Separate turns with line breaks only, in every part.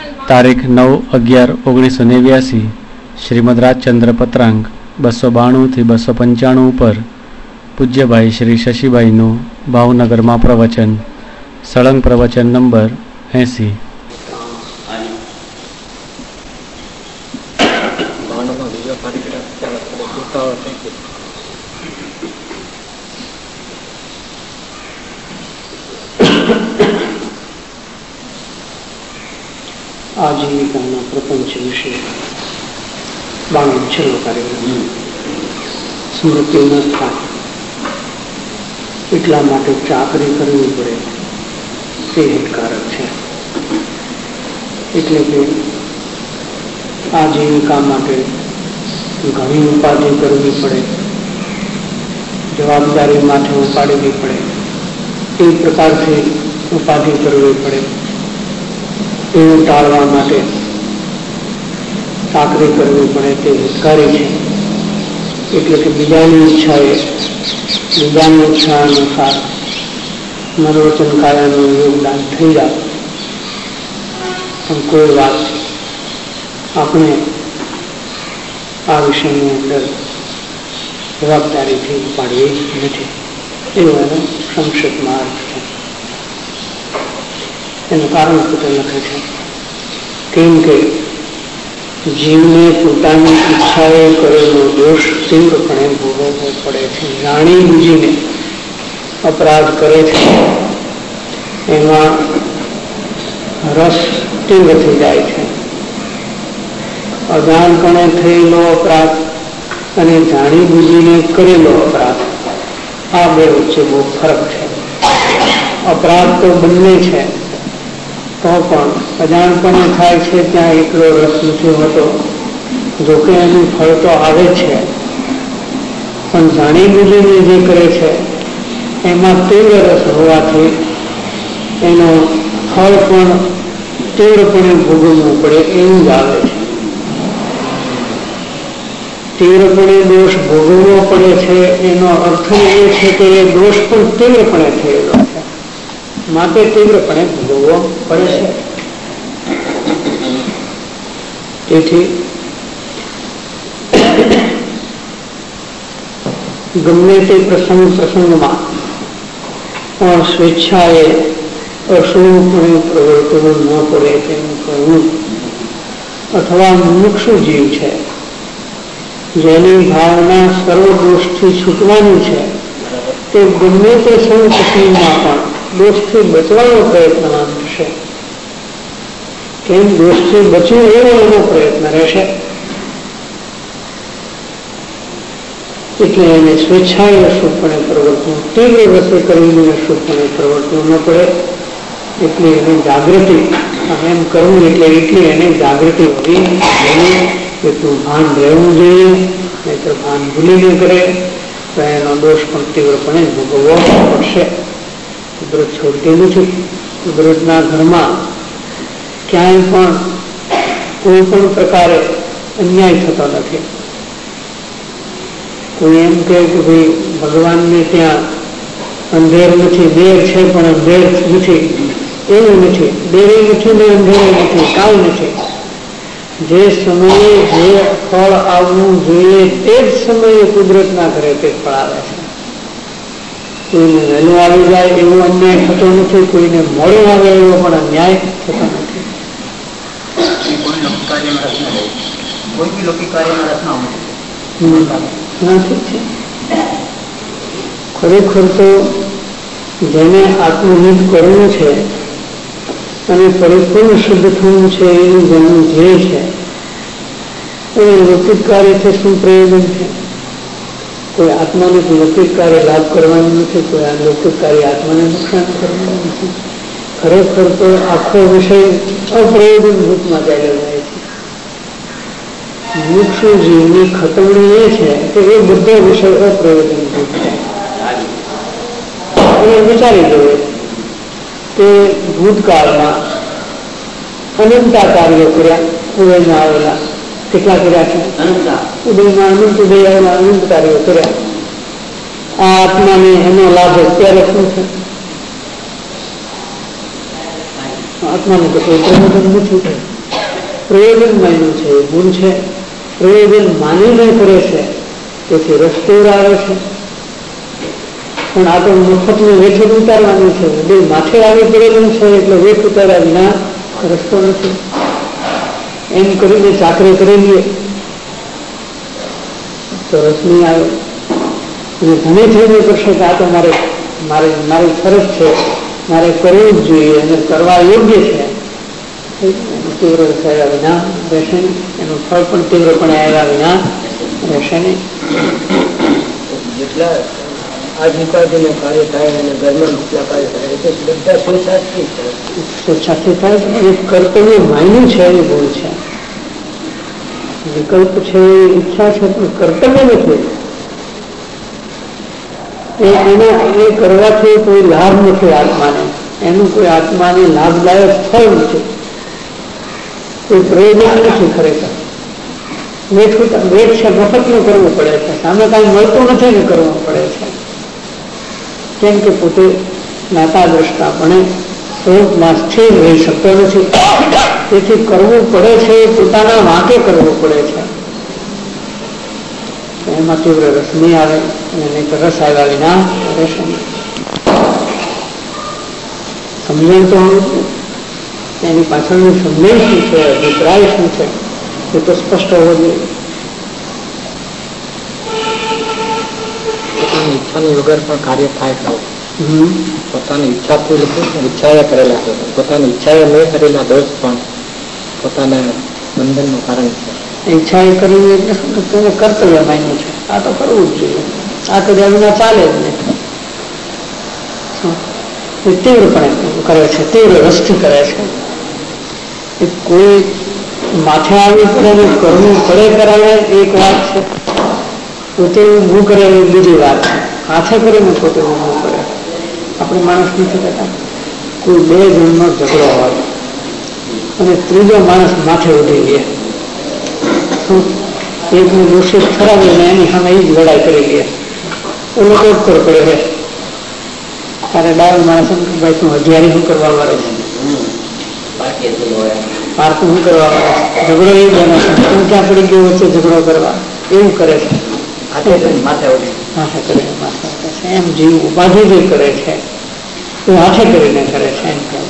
તારીખ 9/11/1989 શ્રીમદ રાજચંદ્ર પત્રાંક 292 થી 295 ઉપર પૂજ્યભાઈ શ્રી શશીભાઈનું ભાવનગરમાં પ્રવચન, સળંગ પ્રવચન નંબર 80।
આજીવિકાના પ્રપંચ વિશે 92 છેલ્લો કાર્યક્રમ સ્મૃતિ ન થાય એટલા માટે ચાકરી કરવી પડે તે હિતકારક છે। એટલે કે આજીવિકા માટે ઘણી ઉપાધિ કરવી પડે, જવાબદારી માથે ઉપાડવી પડે, એ પ્રકારથી ઉપાધિ કરવી પડે, એવું ટાળવા માટે ચાકરી કરવી પડે તે હિતકારી છે। એટલે કે બીજાની ઈચ્છા અનુસાર મનોવચન કાયાનું યોગદાન થઈ જાય, પણ કોઈ વાત આપણે આ વિષયની અંદર જવાબદારીથી ઉપાડવી નથી, એવો એનો સંક્ષિપ્તમાં અર્થ છે। એનું કારણ પોતે લખે છે, કેમ કે જીવને પોતાની ઈચ્છાએ કરેલો દોષ તીવ્રપણે ભોગવવો પડે છે। જાણી બુજીને અપરાધ કરે છે એમાં રસ તીવ્ર થઈ જાય છે। અજાણપણે થયેલો અપરાધ અને જાણી બુજીને કરેલો અપરાધ, આ બે વચ્ચે બહુ ફરક છે। અપરાધ તો બંને છે, તો પણ અજાણપણે થાય છે ત્યાં એટલો રસ નથી હોતો, જોકે એનું ફળ તો આવે છે, પણ જાણી બુજીને જે કરે છે એમાં તીવ્ર રસ હોવાથી એનો ફળ પણ તીવ્રપણે ભોગવવું પડે એવું જ આવે છે। તીવ્રપણે દોષ ભોગવવો પડે છે એનો અર્થ એ છે કે એ દોષ પણ તીવ્રપણે થયેલો છે, માટે તીવ્રપણે ભોગવવો પડે છે। તેથી ગમે તે પ્રસંગમાં પણ સ્વેચ્છાએ અશુભપણે પ્રવર્તવું ન પડે તેમ કરવું, અથવા મુમુક્ષુ જીવ છે જેની ભાવના સર્વ દોષથી છૂટવાની છે, તે ગમે તે સંગમાં પણ દોષથી બચવાનો પ્રયત્ન થશે, કેમ દોષથી બચવું એવો એનો પ્રયત્ન રહેશે। એટલે એને સ્વેચ્છાએ અશુભપણે પ્રવર્તવું, તીવ્ર રસે કરીને અશુભપણે પ્રવર્તવું ન પડે, એટલે એની જાગૃતિ, એમ કરવું એટલે એટલી એને જાગૃતિ હોવી જોઈએ, એટલું ભાન રહેવું જોઈએ, નહીતર ભાન ભૂલીને કરે તો એનો દોષ પણ તીવ્રપણે ભોગવવો પડશે। કુદરત છોડતી નથી, કુદરતના ઘરમાં ક્યાંય પણ કોઈ પણ પ્રકારે અન્યાય થતો નથી। કોઈ એમ કહે કે ભાઈ ભગવાનને ત્યાં અંધેર નથી, દેર છે પણ અંધેર નથી, એવું નથી, દેરે નથી ને અંધેરે નથી, કાંઈ નથી। જે સમયે જે ફળ આવવું જોઈએ તે જ સમયે કુદરતના ઘરે તે ફળ આવે છે। કોઈને વહેલું આવી જાય એવો અન્યાય થતો નથી, કોઈને મોડું આવે એવો પણ અન્યાય થતો નથી। ખરેખર તો જેને આત્મહિત કરવું છે અને પરિપૂર્ણ શુદ્ધ થવું છે એનું જેનું ધ્યેય છે, એ લૌકિક કાર્યથી શું પ્રયોજન છે? કોઈ આત્માને લૌકિક કાર્ય લાભ કરવાનું નથી, કોઈ લૌકિક કાર્ય આત્માને નુકસાન કરવાનું નથી। ખરેખર તો આખો વિષય અપ્રયોજન રૂપમાં ચાલ્યો જાય છે। મુક્ષુ જીવની ખતવણી એ છે કે એ બધો વિષય અપ્રયોજન રૂપ છે। વિચારી જોઈએ કે ભૂતકાળમાં અનંતા કાર્યો કર્યા, ઉદયમાં આવેલા કેટલા કર્યા છે? ઉદયમાં અનંત ઉદય આવેલા અનંત કાર્યો કર્યા। આ આત્માને એનો લાભ અત્યારે શું છે? આત્માને તો કોઈ પ્રયોજન નથી। પ્રયોજન માન્યું છે એ ભૂલ છે. પ્રયોજન માનીને કરે છે તેથી રસ્તો આવે છે. પણ આ તો મફતનું વેઠ ઉતારવાનું છે. બે માથે આવી પડેલું છે એટલે વેઠ ઉતાર્યા વિના રસ્તો નથી. એમ કરીને ચાકરી કરી લઈએ તો રસ નહીં આવે. અને ઘણી થઈને કરશે કે આ તો મારી ફરજ છે, મારે કરવું જ જોઈએ અને કરવા યોગ્ય છે. તીવ્ર થયા વિના રહેશે નહીં. એનું ફળ પણ તીવ્રપણે આવ્યા વિના રહેશે નહીં.
જેટલા આજુબાજુનું કાર્ય થાય અને ઘરમાં જેટલા કાર્ય થાય તે બધા સ્વેચ્છાથી થાય.
સ્વેચ્છાથી થાય એ કર્તવ્ય માન્યું છે એ ભૂલ છે. વિકલ્પ છે, ઈચ્છા છે, પણ કર્તવ્ય નથી. એ કરવાથી કોઈ લાભ નથી આત્માને. એનું કોઈ આત્માને લાભદાયક ફળ નથી, કોઈ પ્રયોજન નથી. ખરેખર વેઠ છે, મફતનું કરવું પડે છે. સામે કાંઈ મળતું નથી ને કરવું પડે છે. કેમ કે પોતે જ્ઞાતા દ્રષ્ટાપણે સ્વરૂપમાં સ્થિર રહી શકતો નથી. તેથી કરવું પડે છે, પોતાના વાંકે કરવું પડે છે. એમાં તીવ્ર રસ નહીં આવે અને નહીં તો રસ આવ્યા વિના રહેશે નહીં. સમજણ તો એની પાછળનું સમજણ શું છે, અભિપ્રાય શું છે એ તો સ્પષ્ટ હોવો જોઈએ.
પોતાની ઈચ્છાની વગર પણ કાર્ય થાય ખરું. પોતાની ઈચ્છાથી ઈચ્છાએ કરેલા છે. પોતાની ઈચ્છાએ નહીં કરેલા દોષ પણ પોતાના બંધનનું કારણ છે.
ઈચ્છા એ કરવી એટલે શું? તેને કર્તવ્ય માન્યું છે. આ તો કરવું જ જોઈએ. આ કર્યા વિના ચાલે જ નહીં. એ તીવ્રપણે કરે છે, તીવ્ર રસથી કરે છે. એ કોઈ માથે આવી પડે કરવું પડે કરાવે એક વાત છે, પોતે ઊભું કરે એ બીજી વાત છે. હાથે કરીને પોતે ઊભું કરે. આપણે માણસ નથી કહેતા કોઈ બે જણનો ઝઘડો હોય અને ત્રીજો માણસ માથે ઉઠી લે, એકનું દોષિત ઠરાવીને એની સામે એ જ લડાઈ કરી લે. ઓલો ટોટકર પડે છે. તારે ડાયો માણસ ભાઈ તું હજારી શું કરવા વાળે છે, પાર્કું શું કરવા વાળે છે, ઝઘડો એ બને છે. તું ક્યાં પડી ગયો વચ્ચે ઝઘડો કરવા? એવું કરે છે.
માથે
કરીને માથે છે. એમ જીવ ઉપાધિ જે કરે છે એ હાથે કરીને કરે છે. એમ કહે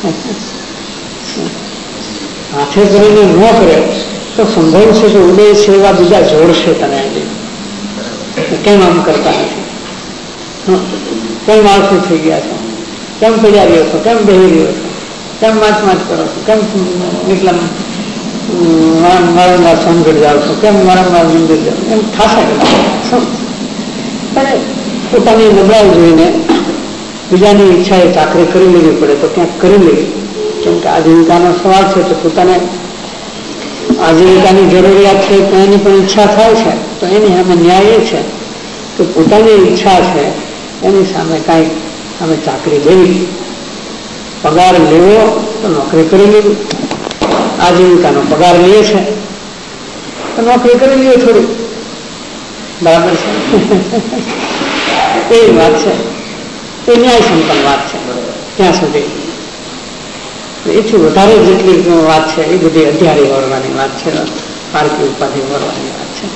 હાથે કરીને ન કરે તો સંભવ છે કે ઉદય સેવા બીજા જોડશે તને. કેમ આમ કરતા નથી? કેમ આળસુ થઈ ગયા છો? કેમ પડ્યા રહ્યો છો? કેમ બેહી રહ્યો છો? કેમ માચ કરો છો? કેમ એટલા વારંવાર સમગઢ જાઓ છો? કેમ વારંવાર મંદિર જાઓ? એમ ખાસા કરતા. પણ પોતાની નબળાઈ જોઈને બીજાની ઈચ્છા એ ચાકરી કરી લેવી પડે તો ક્યાંક કરી લેવી. કેમ કે આજીવિકાનો સવાલ છે તો પોતાને આજીવિકાની જરૂરિયાત છે તો એની પણ ઈચ્છા થાય છે. તો એની સામે ન્યાય એ છે કે પોતાની ઈચ્છા છે એની સામે કાંઈ સામે ચાકરી લેવી. પગાર લેવો તો નોકરી કરી લેવી. આજીવિકાનો પગાર લઈએ છે તો નોકરી કરી લઈએ થોડી. બરાબર છે. એવી વાત છે. એ ન્યાય સંપન્ન વાત છે. ત્યાં સુધી એથી વધારે જેટલી વાત છે એ બધી અધ્યારી વળવાની વાત છે, પારકી ઉપાધિ વળવાની વાત છે.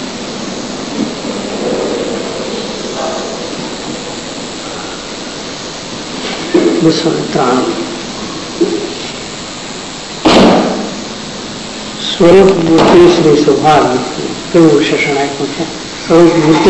293 સ્વરૂપ મૂર્તિ શ્રી સ્વભાવ કેવું વિશેષણ આપ્યું છે. સ્વરૂપ મૂર્તિ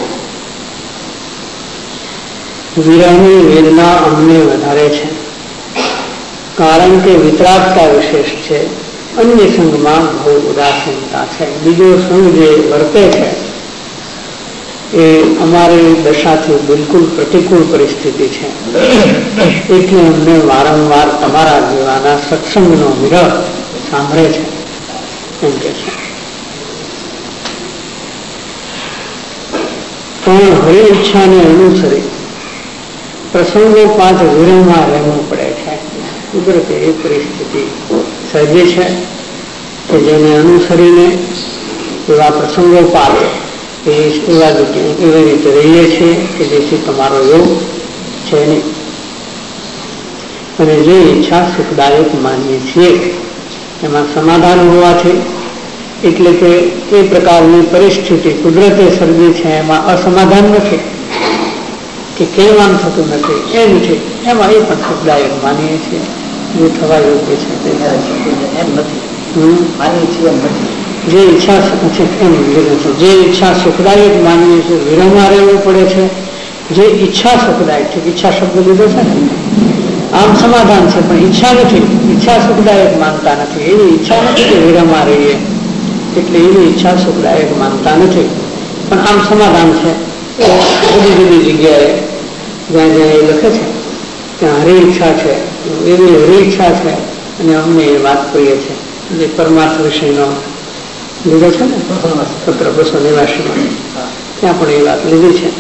વિરહની વેદના અમને વધારે છે કારણ કે વિતરાગતા વિશેષ છે. અન્ય સંઘમાં બહુ ઉદાસીનતા છે. બીજો સંઘ જે વર્તે છે એ અમારી દશાથી બિલકુલ પ્રતિકૂળ પરિસ્થિતિ છે. એટલે અમને વારંવાર તમારા જેવાના સત્સંગનો વિરહ સાંભળે છે એમ કે છે. પણ હરિ ઈચ્છાને અનુસરી પ્રસંગોપાત વિરહમાં રહેવું પડે છે. કુદરતે એ પરિસ્થિતિ સર્જે છે કે જેને અનુસરીને એવા પ્રસંગોપાત એવી રીતે રહીએ છીએ કે જેથી તમારો યોગ છે નહીં. અને જે ઈચ્છા સુખદાયક માનીએ છીએ એમાં સમાધાન હોવાથી, એટલે કે એ પ્રકારની પરિસ્થિતિ કુદરતે સર્જી છે એમાં અસમાધાન નથી કે કેમ આમ થતું નથી એ નથી, એમાં એ પણ સુખદાયક માનીએ છીએ. જે થવા યોગ્ય છે
એમ નથી માનીએ છીએ, એમ નથી.
જે ઈચ્છા એમ લીધું છે, જે ઈચ્છા સુખદાયક માનીએ છીએ વિરહમાં રહેવું પડે છે. જે ઈચ્છા સુખદાયક છે, ઈચ્છા શબ્દ લીધો છે ને, આમ સમાધાન છે પણ ઈચ્છા નથી, ઈચ્છા સુખદાયક માનતા નથી. એવી ઈચ્છા નથી કે વિરહમાં રહીએ, એટલે એવી ઈચ્છા સુખદાયક માનતા નથી. પણ આમ સમાધાન છે બધી જુદી જગ્યાએ જ્યાં જ્યાં એ લખે છે ત્યાં હરી ઈચ્છા છે, એવી હરી ઈચ્છા છે. અને અમને એ વાત કહીએ છીએ જે પરમાર્થ વિષયનો લીધો છે ને પત્ર 289 ત્યાં પણ એ વાત લીધી છે.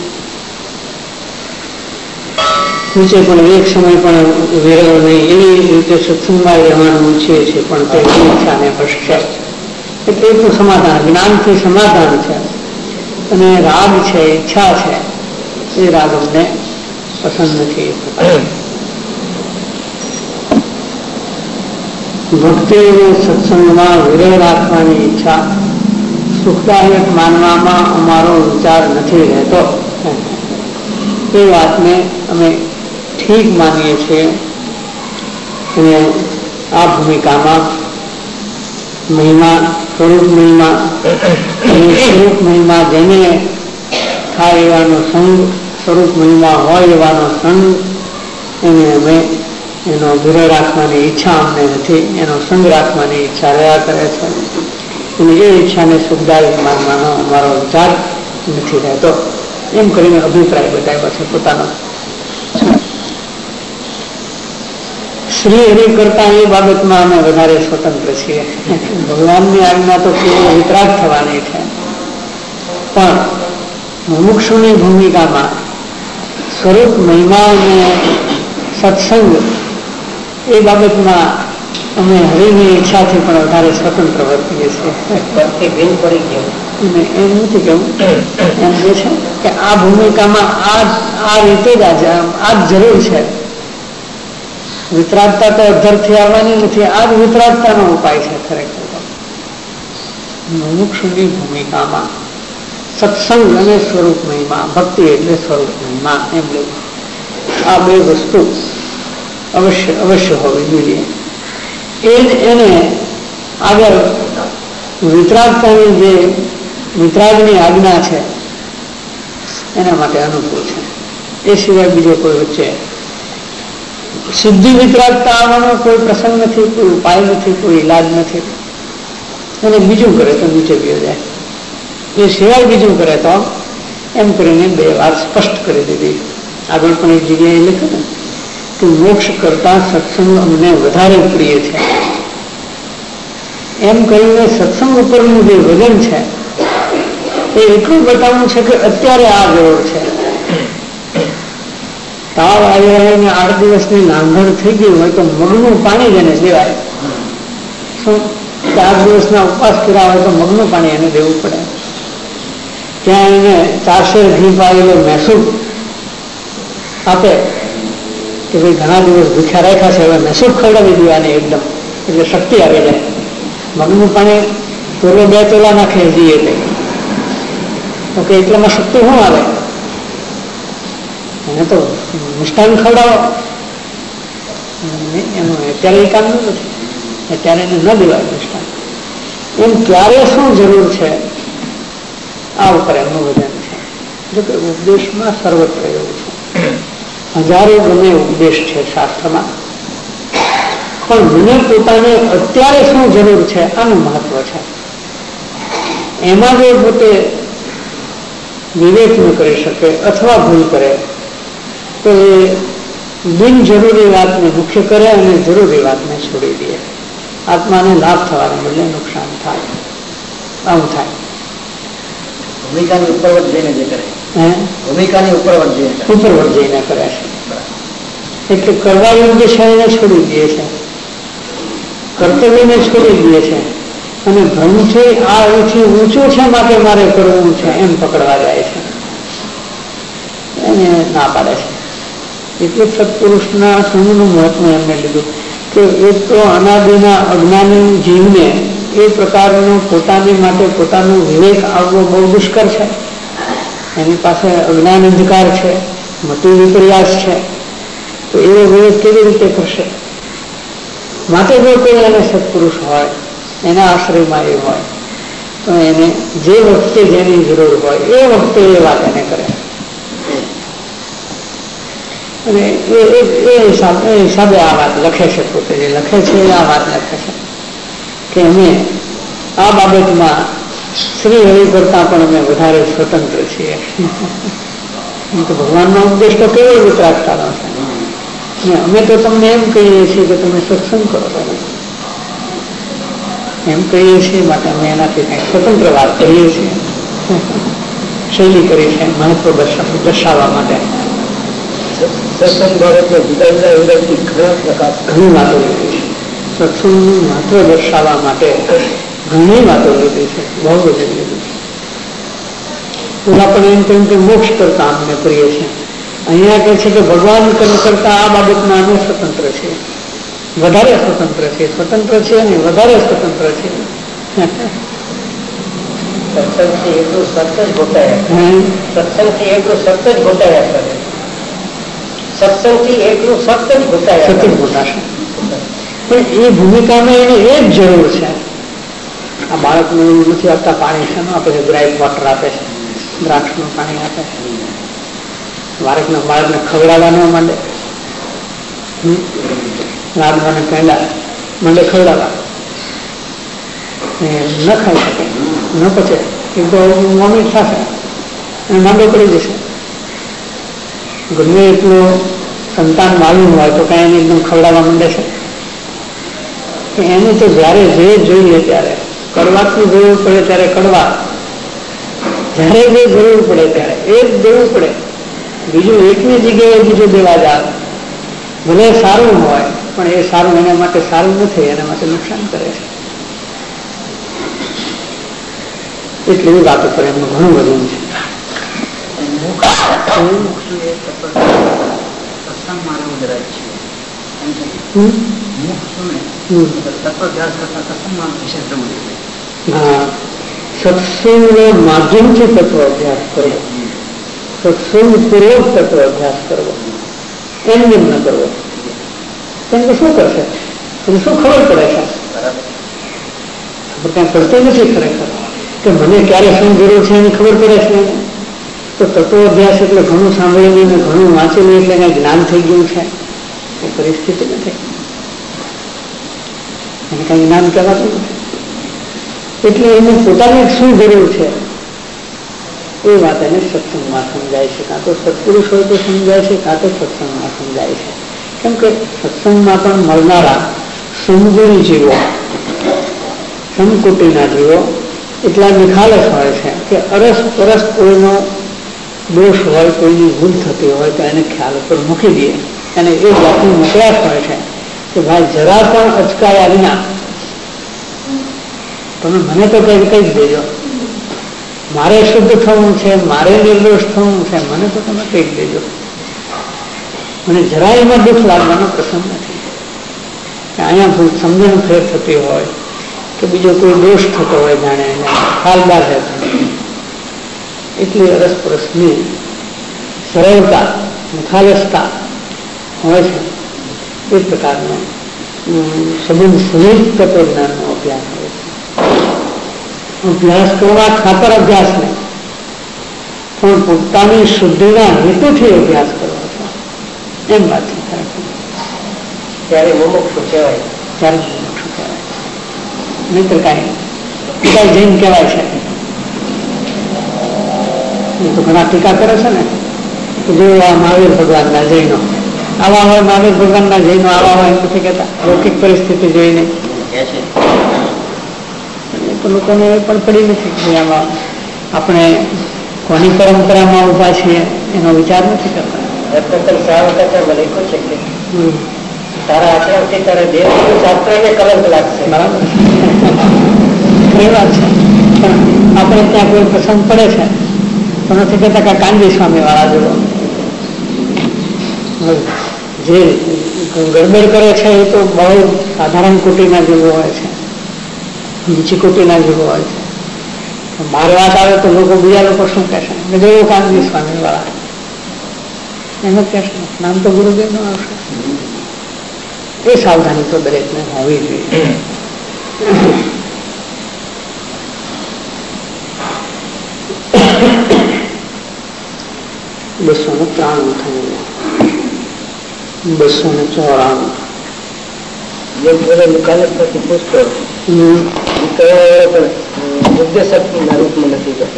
નીચે પણ એક સમય પણ વિરહ નહીં એવી રીતે સત્સંગમાં રહેવાનું ઈચ્છીએ છીએ, પણ તે ઈચ્છાને ભટકે. એટલે એટલું સમાધાન, જ્ઞાનથી સમાધાન છે. અને રાગ છે, ઈચ્છા છે, એ રાગ અમને પસંદ નથી. ભક્તિ અને સત્સંગમાં વિરહ રાખવાની ઈચ્છા સુખદાયક માનવામાં અમારો વિચાર નથી રહેતો. એ વાતને અમે ઠીક માનીએ છીએ. અને આ ભૂમિકામાં મહિમા, સ્વરૂપ મહિમા, સ્વરૂપ મહિમા જેને થાય એવાનો સંગ, સ્વરૂપ મહિમા હોય એવાનો સંગ, એને અમે એનો વિરહ રાખવાની ઈચ્છા અમને નથી, એનો સંગ રાખવાની ઈચ્છા રહ્યા કરે છે. અને એ ઈચ્છાને સુખદાયક માનવાનો અમારો વિચાર નથી રહેતો. એમ કરીને અભિપ્રાય બતાવ્યો છે પોતાનો. શ્રી હરિ કરતા એ બાબતમાં અમે વધારે સ્વતંત્ર છીએ. ભગવાનની આજ્ઞા તો કેવળ વિતરાગ થવાની છે, પણ મુમુક્ષુની ભૂમિકામાં સ્વરૂપ મહિમા અને સત્સંગ એ બાબતમાં અમે હરિની ઈચ્છાથી પણ વધારે સ્વતંત્ર વર્તીએ છીએ. એમ નથી કેવું, એમ જે છે કે આ ભૂમિકામાં આ રીતે જ આ જ જરૂર છે. વિતરાગતા તો અધરથી આવવાની નથી, આ જ વિતરાગતાનો ઉપાય છે ખરેખર. મુમુક્ષુની ભૂમિકામાં સત્સંગ અને સ્વરૂપ મહિમા, ભક્તિ એટલે સ્વરૂપ મહિમા, એમ લેવું. આ બે વસ્તુ અવશ્ય હોવી જોઈએ. એને આગળ વિતરાગતાની જે વિતરાગની આજ્ઞા છે એના માટે અનુકૂળ છે. એ સિવાય બીજો કોઈ વચ્ચે સિદ્ધિ વિતરાગતા આવવાનો કોઈ પ્રસંગ નથી, કોઈ ઉપાય નથી, કોઈ ઈલાજ નથી. અને બીજું કરે તો નીચે ગયો જાય, એ સિવાય બીજું કરે તો એમ કરીને 2 વાર સ્પષ્ટ કરી દીધી. આગળ પણ એક જગ્યાએ લખ્યું ને કે મોક્ષ કરતા સત્સંગ અમને વધારે પ્રિય છે. એમ કરીને સત્સંગ ઉપરનું જે વજન છે એ એટલું બતાવવું છે કે અત્યારે આ જરૂર છે. તાવ આવી રહ્યો ને 8 દિવસની લાંઘણ થઈ ગઈ હોય તો મગનું પાણી જેને દેવાય. શું 4 દિવસના ઉપવાસ કર્યા હોય તો મગનું પાણી એને દેવું પડે. ત્યાં એને 400 ઘી પાયેલો મહેસૂલ આપે કે ભાઈ ઘણા દિવસ ભૂખ્યા રાખ્યા છે, હવે મહેસૂલ ખવડાવી દેવાની એકદમ, એટલે શક્તિ આવી જાય. મગનું પાણી પૂર્વે 2 તોલા નાખે જઈએ તો કે એટલામાં શક્તિ શું આવે? એને તો મિષ્ટાન ખવડાવો. એનું અત્યારે એ કામ નથી, અત્યારે એને ન દેવાય મિષ્ટાન. એમ ત્યારે શું જરૂર છે આ ઉપર એમનું વજન છે. જો કે ઉપદેશમાં સર્વત્ર એવું છે, હજારો ગમે ઉપદેશ છે શાસ્ત્રમાં, પણ મને પોતાને અત્યારે શું જરૂર છે આનું મહત્વ છે. એમાં જો પોતે વિવેક ન કરી શકે અથવા ભૂલ કરે તો એ બિનજરૂરી વાતને મુખ્ય કરે અને જરૂરી વાતને છોડી દે. આત્માને લાભ થવાને બદલે નુકસાન થાય. આવું થાય.
ભૂમિકાની ઉપરવટ જઈને જે કરે, ભૂમિકાની ઉપરવટ
જઈને કરે છે. એટલે કરવા યોગ્ય છે એને છોડી દે છે, કર્તવ્યને છોડી દે છે, અને ભ્રમ છે આ અહીંથી ઊંચું છે માટે મારે કરવું છે એમ પકડવા જાય છે, એને ના પાડે છે. એટલે સત્પુરુષના સંઘનું મહત્વ એમને લીધું. કે એક તો અનાદિના અજ્ઞાની જીવને એ પ્રકારનો પોતાની માટે પોતાનો વિવેક આવવો બહુ દુષ્કર છે. એની પાસે અજ્ઞાન અંધકાર છે, મતિ વિપર્યાસ છે, તો એવો વિવેક કેવી રીતે કરશે? માટે જો કોઈ એને સત્પુરુષ હોય, એના આશ્રયમાં એ હોય, તો એને જે વખતે જેની જરૂર હોય એ વખતે એ વાત એને કરે. અને એ હિસાબે આ વાત લખે છે. પોતે જે લખે છે આ વાત લખે છે કે અમે આ બાબતમાં શ્રી હરિ કરતા પણ અમે વધારે સ્વતંત્ર છીએ. તો ભગવાનનો ઉપદેશ તો કેવો વિતરાગતાનો છે. અમે તો તમને એમ કહીએ છીએ કે તમે સત્સંગ કરો, એમ કહીએ છીએ. માટે અમે એનાથી કંઈક સ્વતંત્ર વાત કરીએ છીએ. શૈલી કરી છે મહત્વ દર્શાવવા માટે.
સત્સંગ બાબતે જુદા જુદા વિધાનથી
ઘણી વાતો લીધી છે. સત્સંગનું મહત્વ દર્શાવવા માટે ઘણી વાતો લીધી છે, બહુ બધી લીધી છે. પૂરા પણ એમ કહ્યું કે મોક્ષ કરતા અમને પ્રિય છે. અહીંયા કહે છે કે ભગવાન કરતા આ બાબતમાં અમે સ્વતંત્ર છીએ, વધારે સ્વતંત્ર છીએ. સ્વતંત્ર છે ને વધારે સ્વતંત્ર છે.
સત્સંગથી એટલું સત્ય જ ગોતાયા, સત્સંગથી એટલું સત્ય જ ગોતાયા કરે. સત્સંગથી એટલું સત્ય જ ગોતાયા,
સત્ય ગોતાશે. પણ એ ભૂમિકામાં એને એ જ જરૂર છે. આ બાળકને એવું નથી આપતા પાણી છે આપે છે, ગ્રાઇપ વોટર આપે છે, દ્રાક્ષનું પાણી આપે છે. બાળકને ખવડાવવા ન માંડે, રાંધવાને પહેલા માંડે ખવડાવવા, ન ખાઈ શકે, ન પચે, એક તો વોમિટ થશે અને માંડો પડી જશે. ગમે એટલું સંતાન માલુમ હોય તો કાંઈ એને એકદમ ખવડાવવા માંડે છે. એને તો જયારે જે જોઈએ ત્યારે કડવાકની જરૂર પડે ત્યારે કડવા, જયારે જે જરૂર પડે ત્યારે એ જ દેવું પડે. બીજું એકની જગ્યાએ બીજું દેવા જાય, ભલે સારું હોય પણ એ સારું એના માટે સારું નથી, એના માટે નુકસાન કરે છે. એટલે એ વાત ઉપર એમનું ઘણું બધું છે. સત્સંગના માધ્યમથી તત્વ અભ્યાસ કરવો, સત્સંગ પૂર્વક તત્વ અભ્યાસ કરવો, એમ ન કરવો. કેમ કે શું કરશે? એને શું ખબર પડે છે? ક્યાં પડતું નથી ખરેખર કે મને ક્યારે શું જરૂર છે એની ખબર પડે છે. તો તત્વ અભ્યાસ એટલે ઘણું સાંભળેલું ને ઘણું વાંચેલું એટલે કઈ જ્ઞાન થઈ ગયું છે એ પરિસ્થિતિ નથી. એને કઈ જ્ઞાન કહેવાતું નથી. એટલે એને પોતાને શું જરૂર છે એ વાત એને સત્સંગમાં સમજાય છે. કાં તો સત્પુરુષ હોય તો સમજાય છે, કાં તો સત્સંગમાં સમજાય છે. કેમ કે સત્સંગમાં પણ મળનારા સમજૂરી જીવો, સમકુટીના જીવો એટલા નિખાલસ હોય છે કે અરસ પરસ કોઈનો દોષ હોય, કોઈની ભૂલ થતી હોય તો એને ખ્યાલ ઉપર મૂકી દે. અને એ જાતની મોકળાશ હોય છે કે ભાઈ જરા પણ અચકાયા વિના તમે મને તો કઈ જ દેજો, મારે શુદ્ધ થવું છે, મારે નિર્દોષ થવું છે, મને તો તમે કઈ દેજો. મને જરા એમાં દુઃખ લાગવાનો પ્રસંગ નથી કે અહીંયા સમજણ ફેર થતી હોય કે બીજો કોઈ દોષ થતો હોય, જાણે એને ખાલદાર રહેતો. એટલી અરસપરસની સરળતા, નિખાલસતા હોય છે. એ પ્રકારનો સંબંધ સહિત તત્વજ્ઞાનનો અભ્યાસ હોય છે. અભ્યાસ કરવા ખાતર અભ્યાસ નહીં, પણ પોતાની શુદ્ધિના હેતુથી અભ્યાસ કરવો છે એમ વાત છે.
ત્યારે મુમુક્ષુ કહેવાય,
ત્યારે મુમુક્ષુ કહેવાય. નહીતર કાંઈ જૈન કહેવાય છે. એ તો ઘણા ટીકા કરે છે ને કે જો આ મહાવીર ભગવાનના જૈનો આવા હોય, મહાવીર ભગવાનના જૈનો આવા હોય નથી કહેતા, લૌકિક પરિસ્થિતિ જોઈને. લોકોને એ પણ પડી નથી કે આમાં આપણે કોની પરંપરામાં ઉભા છીએ એનો વિચાર નથી કરતા.
લખ્યું છે કે તારા આચરણથી તારા દેહ શાસ્ત્રને કલંક લાગશે.
બરાબર એ વાત છે. પણ આપણે ત્યાં કોઈ પ્રસંગ પડે છે તો નથી કહેતા કે કાનજી સ્વામી વાળા જેવો, જે ગડબડ કરે છે એ તો બહુ સાધારણ કોટીના જેવો હોય છે, નીચી કોટીના જેવો હોય છે. બાર વાત આવે તો લોકો બીજા લોકો શું કહેશે, જોયું કામજી સ્વામી વાળા એમ જ કહેશે, નામ તો ગુરુદેવ નું આવશે. એ સાવધાની તો દરેકને હોવી જોઈએ. બસો ને 93 થયું, 294
નિકાલથી પૂછતો ઉદ્દેશક ના રૂપમાં નથી કરતો.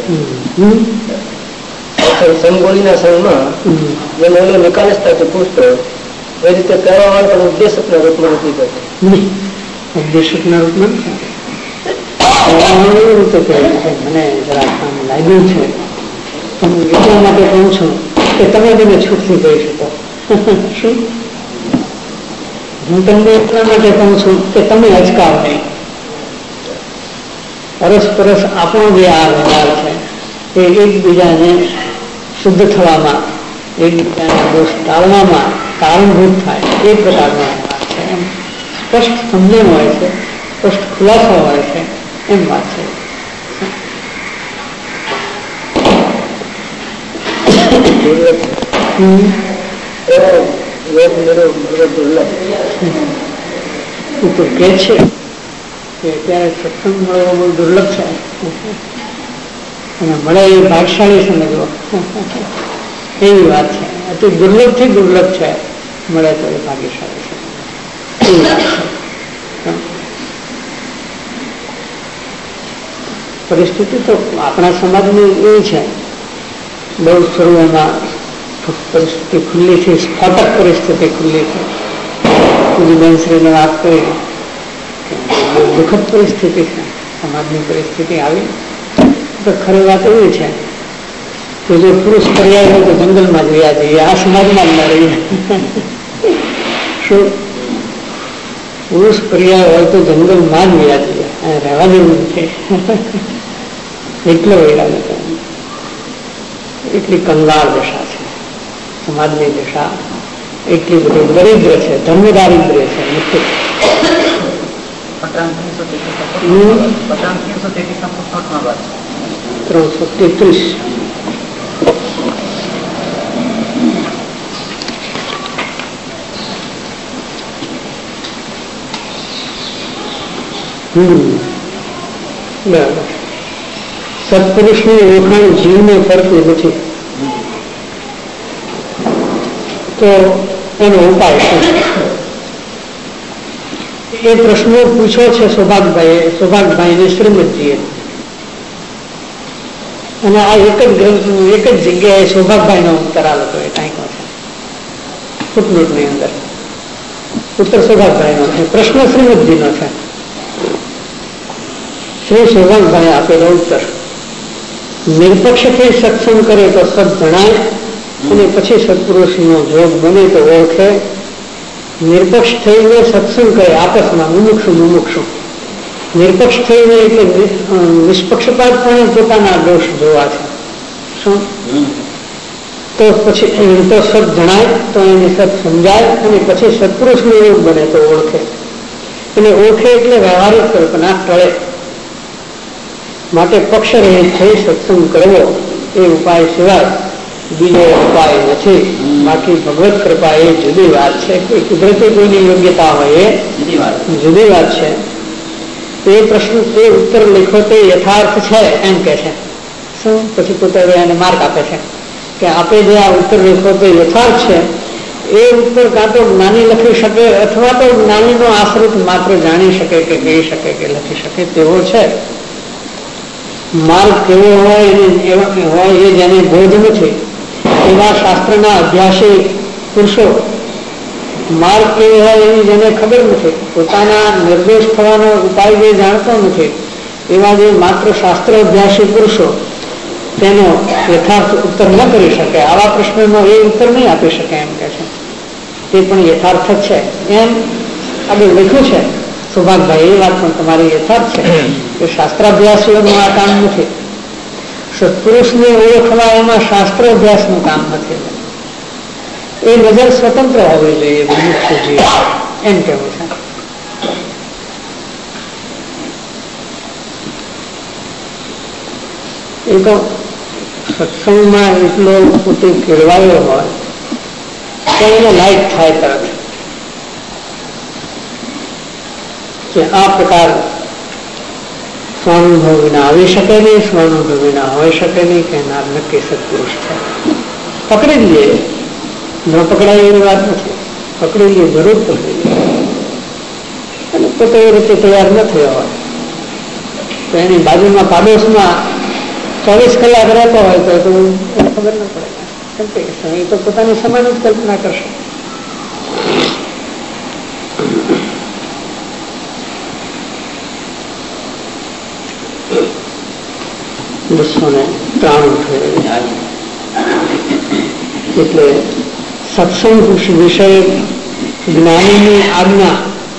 સમગોળીના સંઘમાં જેને ઓલો નિકાલસ્તાથી પૂછતો એ રીતે કરવા વાળો પણ ઉદ્દેશક ના રૂપમાં નથી કરતો.
ઉદ્દેશક ના રૂપમાં મને જરા કામ લાગ્યું છે, તમે એટલા માટે કહું છું કે તમે મને છૂટથી કહી શકો. શું હું તમને એટલા માટે કહું છું કે તમે અચકાવ નહીં. પરસ્પરસ આપણો જે આ વ્યવહાર છે એ એકબીજાને શુદ્ધ થવામાં, એકબીજાના દોષ ટાળવામાં કારણભૂત થાય એ પ્રકારનો વ્યવહાર છે. એમ સ્પષ્ટ સમજણ હોય છે, સ્પષ્ટ ખુલાસો હોય છે, એમ વાત છે. તો કે છે કે અત્યારે સત્સંગ મળવો બહુ દુર્લભ છે અને મળે એ ભાગશાળી સમજવો એવી વાત છે. અતિ દુર્લભ થી દુર્લભ છે, મળે તો એ ભાગ્યશાળી છે એવી વાત છે. પરિસ્થિતિ તો આપણા સમાજની એવી છે, બહુ શરૂઆતમાં પરિસ્થિતિ ખુલ્લી થઈ, સ્ફોટક પરિસ્થિતિ ખુલ્લી થઈ. બેનશ્રીને વાત કરી દુઃખદ પરિસ્થિતિ છે, સમાજની પરિસ્થિતિ આવી તો ખરી વાત એવી છે કે જો પુરુષ પર્યાય હોય તો જંગલમાં જ રહ્યા જઈએ, આ સમાજમાં જ ના રહીએ. શું પુરુષ પર્યાય હોય તો જંગલમાં જ રહ્યા જઈએ, રહેવા જેવું નથી. એટલો વૈરાગ હતો, એટલી કંગાળ દશા છે સમાજની દશા, એટલી બધી દરિદ્ર છે, ધર્મ દારિદ્ર્ય છે. 333 બરાબર. સત્પુરુષની ઓળખાણ જીવને કરતી નથી તો એનો ઉપાય શું? એ પ્રશ્નો પૂછ્યો છે સૌભાગભાઈને શ્રીમદજીએ. અને આ એક જ ગ્રંથનું એક જ જગ્યાએ સૌભાગભાઈનો ઉત્તર આવેલો એ ટાઈકો છે, ફૂટનોટની અંદર ઉત્તર સૌભાગભાઈનો છે, પ્રશ્ન શ્રીમદજીનો છે. શ્રી સૌભાગભાઈ આપેલો ઉત્તર: નિરપક્ષથી સત્સંગ કરે તો સત જણાય અને પછી સત્પુરુષનો જોગ બને તો ઓળખે. નિરપક્ષ થઈને સત્સંગ કરે આપસમાં મુમુક્ષુ. નિરપક્ષ થઈને એટલે નિષ્પક્ષપાતપણે પોતાના દોષ જોવા છે. શું તો પછી તો સત જણાય તો એને સત સમજાય અને પછી સત્પુરુષનો યોગ બને તો ઓળખે. અને ઓળખે એટલે વ્યવહારિક કલ્પના ટળે. માટે પક્ષ રહિત થઈ સત્સંગ કરવો એ ઉપાય સિવાય બીજો ઉપાય નથી. બાકી ભગવત કૃપા એ જુદી વાત છે, કોઈ કુદરતી કોઈની યોગ્યતા હોય એ જુદી વાત છે. એ પ્રશ્ન એ ઉત્તર લખો તે યથાર્થ છે એમ કે છે. શું પછી પોતે એને માર્ક આપે છે કે આપે જે આ ઉત્તર લખો તે યથાર્થ છે. એ ઉત્તર કાં તો જ્ઞાની લખી શકે અથવા તો જ્ઞાનીનો આશ્રિત માત્ર જાણી શકે કે કહી શકે કે લખી શકે તેવો છે. માર્ગ કેવો હોય એ જેને બોધ નથી એવા શાસ્ત્રના અભ્યાસી પુરુષો, માર્ગ કેવો હોય એની જેને ખબર નથી, પોતાના નિર્દોષ થવાનો ઉપાય જે જાણતો નથી એવા જે માત્ર શાસ્ત્ર અભ્યાસી પુરુષો તેનો યથાર્થ ઉત્તર ન કરી શકે. આવા પ્રશ્નનો એ ઉત્તર નહીં આપી શકે એમ કે છે. તે પણ યથાર્થ જ છે એમ આગળ લખ્યું છે સૌભાગભાઈ. એ વાત પણ તમારી યથાર્થ છે કે શાસ્ત્રાભ્યાસીઓનું આ કામ નથી. સત્પુરુષને ઓળખવા એમાં શાસ્ત્ર અભ્યાસનું કામ નથી. એ નજર સ્વતંત્ર હોવી જોઈએ મુમુક્ષુ જીવ, એમ કેવું છે. એ તો સત્સંગમાં એટલો પોતે કેળવાયો હોય તો એને લાઈટ થાય તરત કે આ પ્રકાર સ્વાનુભવ વિના આવી શકે નહીં, સ્વાનુભવ વિના હોઈ શકે નહીં, કે ના નક્કી સત્પુરુષ છે. પકડી લઈએ, ન પકડાય એવી વાત નથી, પકડી લઈએ, જરૂર પકડી લઈએ. અને પોતે એ રીતે તૈયાર ન થયો હોય તો એની બાજુમાં પાડોશમાં 24 કલાક રહેતો હોય તો એને ખબર ન પડે, કેમ કે એ તો પોતાની સમાન જ કલ્પના કરશે. 293 એટલે સત્સંગ વિષય જ્ઞાનીની આજ્ઞા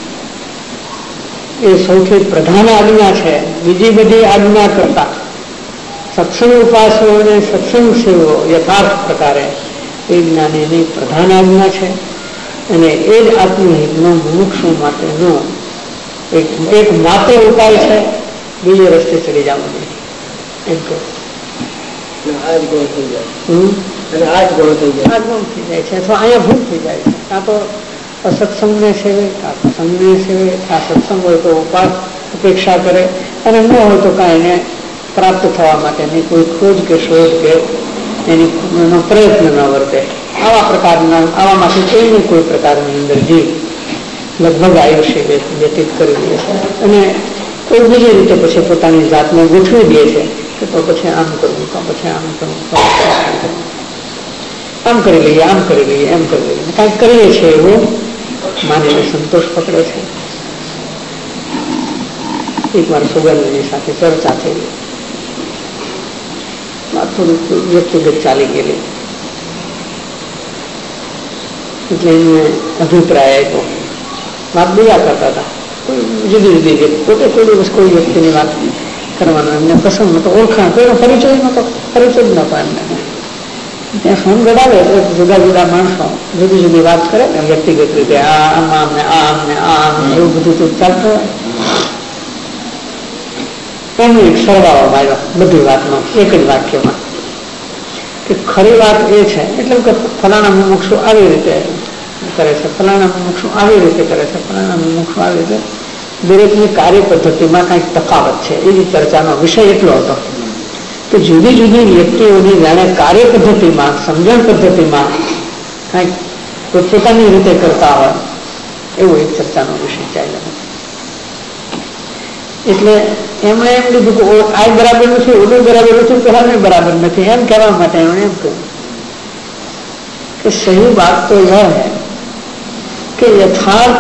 એ સૌથી પ્રધાન આજ્ઞા છે. બીજી બધી આજ્ઞા કરતા સત્સંગ ઉપાસકો અને સત્સંગ સેવો યથાર્થ પ્રકારે એ જ્ઞાનીની પ્રધાન આજ્ઞા છે. અને એ જ આત્મહિતનો મુમુક્ષુ માટેનો એક માત્ર ઉપાય છે. બીજે રસ્તે ચડી જવું નહીં એમ કહો. આ જ ગુણ થઈ જાય છે, અથવા અહીંયા ભૂલ થઈ જાય છે. કાં તો અસત્સંગને સેવે, કાં તો સંઘને સેવે, કાં સત્સંગ હોય તો ઉપાસ અપેક્ષા કરે, અને ન હોય તો કાંઈ એને પ્રાપ્ત થવા માટેની કોઈ ખોજ કે શોધ કે એનો પ્રયત્ન ન વર્તે. આવા પ્રકારના આવામાંથી કોઈને કોઈ પ્રકારની અંદર જીવ લગભગ આયુષ્ય વ્યતીત કરી દે છે. અને કોઈ બીજી રીતે પછી પોતાની જાતને ગોઠવી દે છે કે તો પછી આમ કરવું, તો પછી આમ કરવું, આમ કરી લઈએ, આમ કરી લઈએ, એમ કરી લઈએ, કાંઈક કરીએ છીએ એવું માનીને સંતોષ પકડે છે. એક વાર સુગંધની સાથે ચર્ચા થઈ, થોડુંક વ્યક્તિગત ચાલી ગયેલી, એટલે એને અભિપ્રાય આપ્યો. વાત બીજા કરતા હતા, કોઈ જુદી જુદી પોતે કોઈ દિવસ કોઈ વ્યક્તિની વાત કરવાનો એમને પસંદ નતો, ઓળખાણ કોઈનો પરિચય નતો, પરિચય જ નતો એમને. ત્યાં ફોન ગડાવે તો જુદા જુદા માણસો જુદી જુદી વાત કરે ને વ્યક્તિગત રીતે, આમ ને આમ ને આમ એવું બધું તો ચાલતું હોય. એમને એક સરવાળો આવ્યો બધી વાતનો એક જ વાક્યમાં કે ખરી વાત એ છે, એટલે કે ફલાણા મુમુક્ષુ આવી રીતે કરે છે, ફલાણા મુમુક્ષુ આવી રીતે કરે છે, ફલાણા મુમુક્ષુ આવી રીતે. દરેકની કાર્ય પદ્ધતિમાં કંઈક તફાવત છે, એવી ચર્ચાનો વિષય એટલો હતો કે જુદી જુદી વ્યક્તિઓની જાણે કાર્ય પદ્ધતિમાં, સમજણ પદ્ધતિમાં કંઈક પોતપોતાની રીતે કરતા હોય એવો એક ચર્ચાનો વિષય ચાલ્યો. એટલે એમણે એમ લીધું કે આ બરાબર નથી, ઓલું બરાબર નથી, પેલા બરાબર નથી, એમ કહેવા માટે એમણે એમ કહ્યું कि सही बात तो यह है कि यथार्थ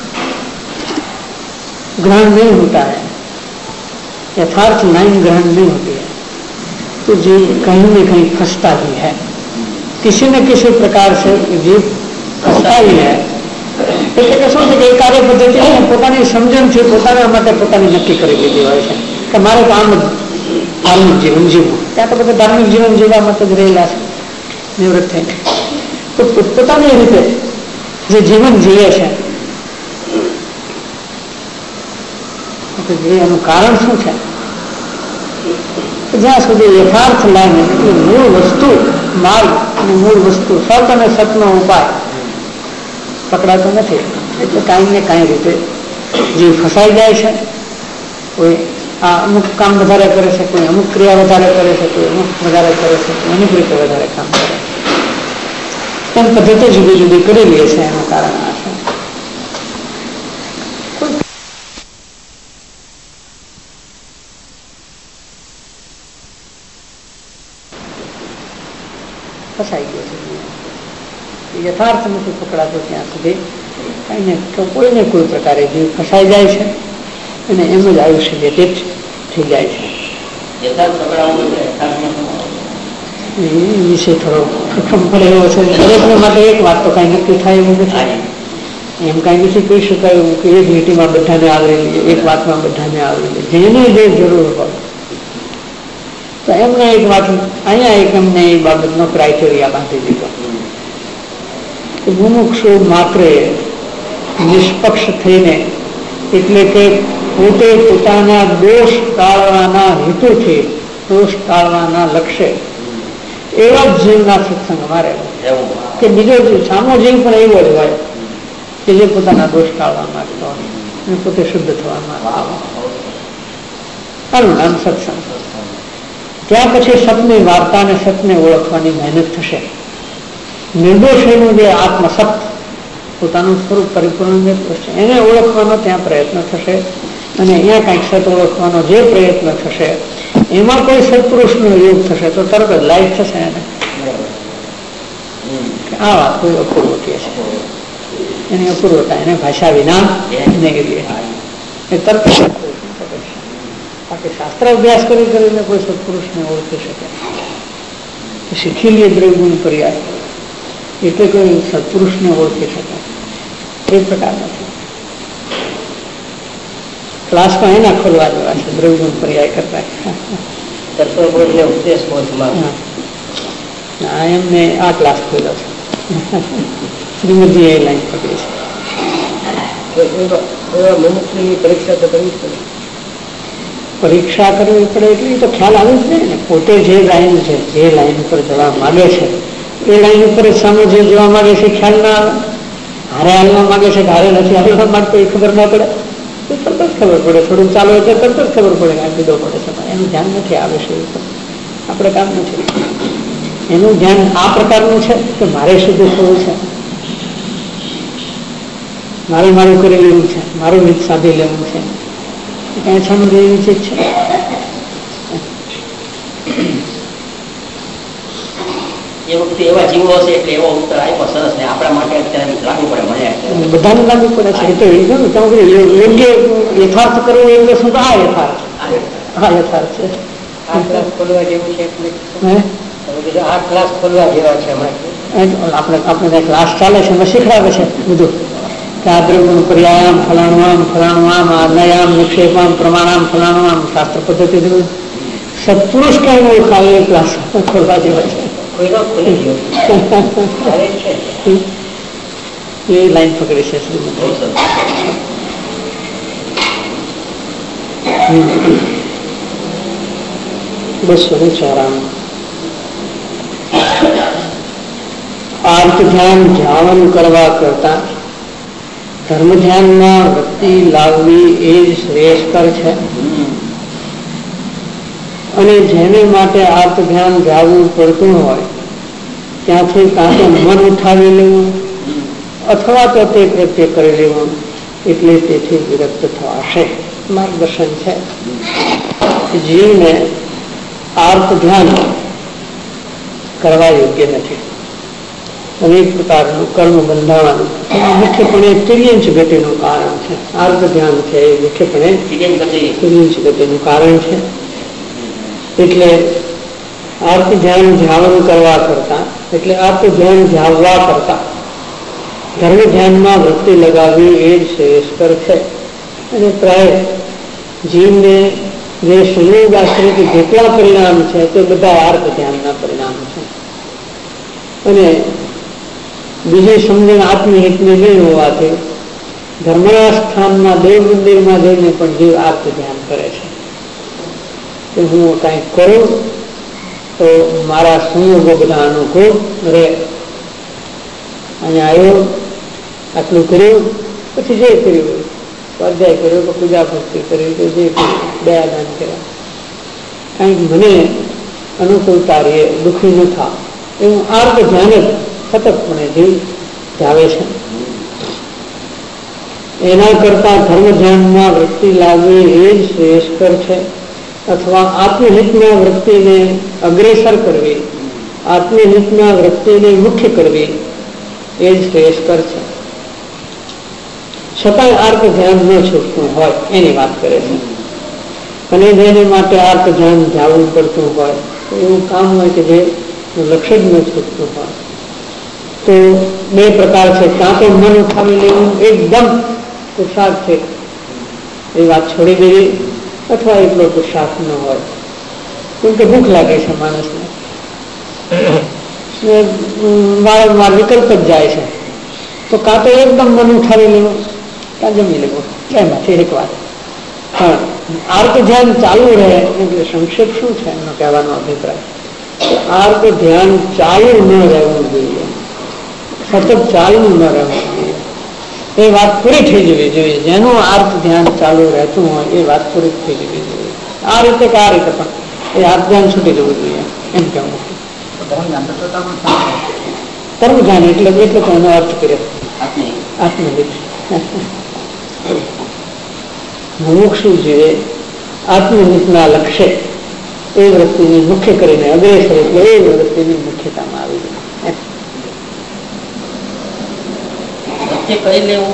ग्रहण नहीं होता है, यथार्थ लाइन ग्रहण नहीं होती है, तो जीव कहीं न कहीं फंसता ही है, किसी न किसी प्रकार से जीव फंसता ही है. એટલે કે શું છે કે એ કાર્ય પદ્ધતિ પોતાની સમજણથી પોતાના માટે પોતાની નક્કી કરી લીધી હોય છે કે મારે તો આમ ધાર્મિક જીવન જીવવું, ત્યાં તો બધા ધાર્મિક જીવન જીવવા માટે જ રહેલા છે નિવૃત્ત થઈને. તો પોતાની રીતે જે જીવન જીવે છે એનું કારણ શું છે? જ્યાં સુધી યથાર્થ લાઈન એટલે મૂળ વસ્તુ માર્ગ અને મૂળ વસ્તુ સત અને સતનો ઉપાય પકડાતો નથી, એટલે કાંઈ ને કાંઈ રીતે જીવ ફસાઈ જાય છે. કોઈ આ અમુક કામ વધારે કરે છે, કોઈ અમુક ક્રિયા વધારે કરે છે, કોઈ અમુક વધારે કરે છે, કોઈ અમુક રીતે વધારે કામ કરે છે. એમ પદ્ધતિ જુદી જુદી કરી લે છે. એનું કારણ આ છે. ફસાઈ ગયો છે, યથાર્થ નથી પકડાતો ત્યાં સુધી કઈને કોઈને કોઈ પ્રકારે જીવ ફસાઈ જાય છે અને એમ જ આયુષ્ય વ્યતીત થઈ જાય છે. વિશે થોડો પ્રથમ પડે એવો છે. દરેકને માટે એક વાત તો કઈ નક્કી થાય એવું નથી, એમ કઈ નથી કહી શકાય કે એક લીટીમાં બધાને આવરી લઈએ, એક વાતમાં બધાને આવરી લઈએ, જેને જે જરૂર હોય. તો એમને એક વાત અહીંયા એક એમને એ બાબતનો ક્રાઇટેરિયા બાંધી દીધો કે મુમુક્ષુ માત્ર નિષ્પક્ષ થઈને, એટલે કે પોતે પોતાના દોષ ટાળવાના હેતુથી, દોષ ટાળવાના લક્ષ્ય એવા જ જીવના સત્સંગમાં રહે. કે બીજો સામો જીવ પણ એવો જ હોય કે જે પોતાના દોષ ટાળવા માંગતો હોય અને પોતે શુદ્ધ થવા માંગતો હોય. આનું નામ સત્સંગ. ત્યાં પછી સતની વાર્તા અને સતને ઓળખવાની મહેનત થશે. નિર્દોષ એનું જે આત્મસત પોતાનું સ્વરૂપ પરિપૂર્ણ નિર્દોષ છે એને ઓળખવાનો ત્યાં પ્રયત્ન થશે. અને અહીંયા કંઈક સત ઓળખવાનો જે પ્રયત્ન થશે એમાં કોઈ સત્પુરુષનો યોગ થશે તો તરત જ લાઈટ થશે એને. આ વાત કોઈ અપૂર્વ કહે છે, એની અપૂર્વતા એને ભાષા વિના નહીં એ તરત બાકી શાસ્ત્ર અભ્યાસ કરીને કોઈ સત્પુરુષને ઓળખી શકે. શીખી લે દ્રવ્યગુણ પર્યાય એટલે કોઈ સત્પુરુષને ઓળખી શકે એ પ્રકાર નથી. ક્લાસમાં એના ખોલવા જેવા છે દ્રવ્યગુણ પર્યાય કરતા. એમને આ ક્લાસ ખોલ્યો છે. શ્રીમતી એ લાઈન પકડી છે. પરીક્ષા કરવી પડે એટલે તો ખ્યાલ આવે જ નહીં ને. પોતે જે લાઈન છે, જે લાઈન ઉપર જવા માંગે છે એ લાઈન ઉપર સામે જે જવા માંગે છે ખ્યાલ ના આવે. હારે હાલવા માંગે છે કે હારે નથી હાલવા માંગતો એ ખબર ના પડે. એ તરત જ ખબર પડે. થોડુંક ચાલો એટલે તરત જ ખબર પડે કે આ કીધો પડે છે. એનું ધ્યાન નથી આવે છે આપણે કામ નથી. એનું ધ્યાન આ પ્રકારનું છે કે મારે શુદ્ધ થવું છે, મારે મારું કરી લેવું છે, મારું રીત સાધી લેવું છે. કઈ સમજ એવી ચીજ છે.
એ વખતે એવા જીવો હશે એટલે એવો ઉત્તર આપ્યો સરસ ને આપણા માટે અત્યારે લાગુ પડે. મને
બધાને લાગુ પડે છે. એ તો યોગ્ય યથાર્થ કરવું એ તો શું? આ યથાર્થ, આ યથાર્થ છે.
ખોલવા જેવું છે એટલે આ ક્લાસ ખોલવા જેવા છે.
આપણે ક્લાસ ચાલે છે એમાં શીખડાવે છે બધું કે આ દ્રવ્યનું પર્યાયામ ફલાણું આમ ફલાણું આમ આનયામ નિક્ષેપામ પ્રમાણામ ફલાણું આમ શાસ્ત્ર પદ્ધતિ સત્પુરુષ કઈ ઓળખાવે એ ક્લાસ ખોલવા જેવા છે. એ લાઈન પકડી છે શ્રીમતી. 294 આર્ત ધ્યાન ધ્યાન કરવા કરતા ધર્મ ધ્યાનમાં વૃત્તિ લાવવી એ જ શ્રેષ્ઠકર છે. અને જેને માટે આર્ત ધ્યાન જાવું પડતું હોય ત્યાંથી કાં તો મન ઉઠાવી લેવું અથવા તો તે પ્રત્યે કરી લેવું એટલે તેથી વિરક્ત થવાશે. માર્ગદર્શન છે. જીવને આર્ત ધ્યાન કરવા યોગ્ય નથી. અનેક પ્રકારનું કર્મ બંધાવાનું મુખ્યપણે તિર્યંચ ગતિનું કારણ છે. આર્ત ધ્યાન છે એ મુખ્યપણે તિર્યંચ ગતિનું કારણ છે. એટલે આર્ત ધ્યાન ધ્યાન કરવા કરતા એટલે આર્ત ધ્યાન ધ્યાવવા કરતા ધર્મ ધ્યાનમાં વૃત્તિ લગાવવી એ જ શ્રેષ્ઠકર છે. અને પ્રાય જીવને જે સંયોગ આશ્રિત જેટલા પરિણામ છે તે બધા આર્ત ધ્યાનના પરિણામ છે. અને બીજી સમજણ આત્મહિતની નહીં હોવાથી ધર્મના સ્થાનના દેવ મંદિરમાં જઈને પણ જીવ આર્ત ધ્યાન કરે છે કે હું કંઈક કરું તો મારા સંયોગો બધા અનુકૂળ રહે. અહીંયા આવ્યો, આટલું કર્યું, પછી જે કર્યું, સ્વાધ્યાય કર્યો કે પૂજા ભક્તિ કરી કે જે દયાદાન કર્યા, કંઈક મને અનુકૂળતા રહે, દુઃખી ન થાય એવું આર્ત ધ્યાન જ સતતપણે જીવ જાવે છે. એના કરતા ધર્મ ધ્યાનમાં વૃત્તિ લાવવી એ જ શ્રેષ્ઠકર છે. અથવા આત્મહિતના વૃત્તિને અગ્રેસર કરવી, આત્મહિતના વૃત્તિને મુખ્ય કરવી એ જ શ્રેષ્ઠકર છે. છતાંય આર્ત ધ્યાન ન છૂટતું હોય એની વાત કરે છે. અને જેને માટે આર્ત ધ્યાન જાવું પડતું હોય તો એવું કામ હોય કે જે લક્ષ્ય જ ન છૂટતું હોય તો બે પ્રકાર છે. કાં તો મન ઉઠાવી લેવું એકદમ પુરુષાર્થ છે એ વાત છોડી દેવી, અથવા એટલો પુરુષાર્થ ન હોય કેમ કે ભૂખ લાગે છે માણસને, વારંવાર વિકલ્પ જ જાય છે તો કાં તો એકદમ મન ઉઠાવી લેવું, કાં જમી લેવું, એમાંથી એક વાત. પણ આર્ત ધ્યાન ચાલુ રહે એટલે સંક્ષેપ શું છે એમનો કહેવાનો અભિપ્રાય, આર્ત ધ્યાન ચાલુ ન રહેવું જોઈએ, સતત ચાલુ ન રહેવું જોઈએ. એ વાત પૂરી થઈ જવી જોઈએ. જેનું આર્ત ધ્યાન ચાલુ રહેતું હોય એ વાત પૂરી થઈ જવી જોઈએ. આ રીતે કે આ રીતે પણ એ આર્ત ધ્યાન છૂટી જવું જોઈએ એમ કહેવું. કર્મ ધ્યાન એટલે તો એનો અર્થ કર્યો આત્મવિદ. મુમુક્ષુ જે આત્મહિતના લક્ષ્ય એ વૃત્તિને મુખ્ય કરીને અગ્રેસર એટલે એ વૃત્તિની મુખ્યતામાં આવી જાય.
કરી લેવું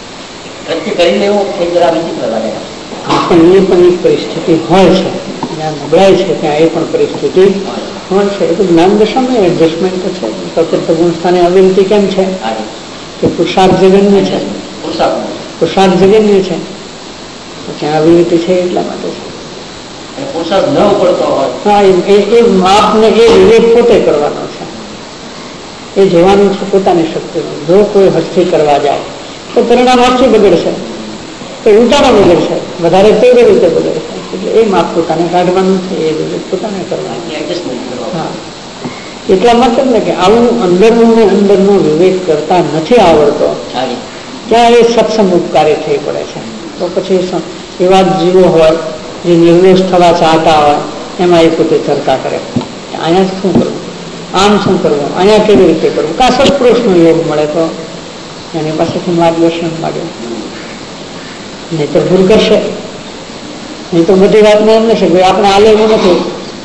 એ જરા વિચિત્ર લાગે.
પણ એ પણ એક પરિસ્થિતિ હોય છે, જ્યાં નબળાઈ છે ત્યાં એ પણ પરિસ્થિતિ હોય છે. એ તો જ્ઞાન દશામાં એડજસ્ટમેન્ટ તો છે. ચતુર્થ ગુણ સ્થાને અવિરતિ કેમ છે કે પુરુષાર્થ જગન્ય છે, પુરુષાર્થ જગન્ય છે, ત્યાં અવિરતિ છે એટલા માટે છે.
પુરુષાર્થ ન પડતો હોય
હા, એ માપને એ વિવેક પોતે કરવાનો છે. એ જોવાનું છે પોતાની શક્તિનું. જો કોઈ હસ્તી કરવા જાય તો પરિણામ હસ્તી બગડશે, તો ઉલટાનો બગડશે, વધારે તે રીતે બગડશે. એટલે એ માપ પોતાને કાઢવાનું છે, એ વિવેક પોતાને કરવાનું. હા, એટલા માટે ને કે આવું અંદરનું ને અંદરનો વિવેક કરતા નથી આવડતો ત્યાં એ સત્સંગ ઉપકારી થઈ પડે છે. તો પછી એવા જીવો હોય જે નિર્દોષ થવા ચાહતા હોય એમાં એ પોતે ચર્ચા કરે અહીંયા શું કરવું, આમ શું કરવું, અહીંયા કેવી રીતે કરવું. કાં સત્પુરુષનો યોગ મળે તો એની પાસેથી માર્ગદર્શન માગે, નહીં તો ભૂલ કરશે. નહીં તો બધી વાતમાં એમ નથી ભાઈ આપણે આ લેવું નથી,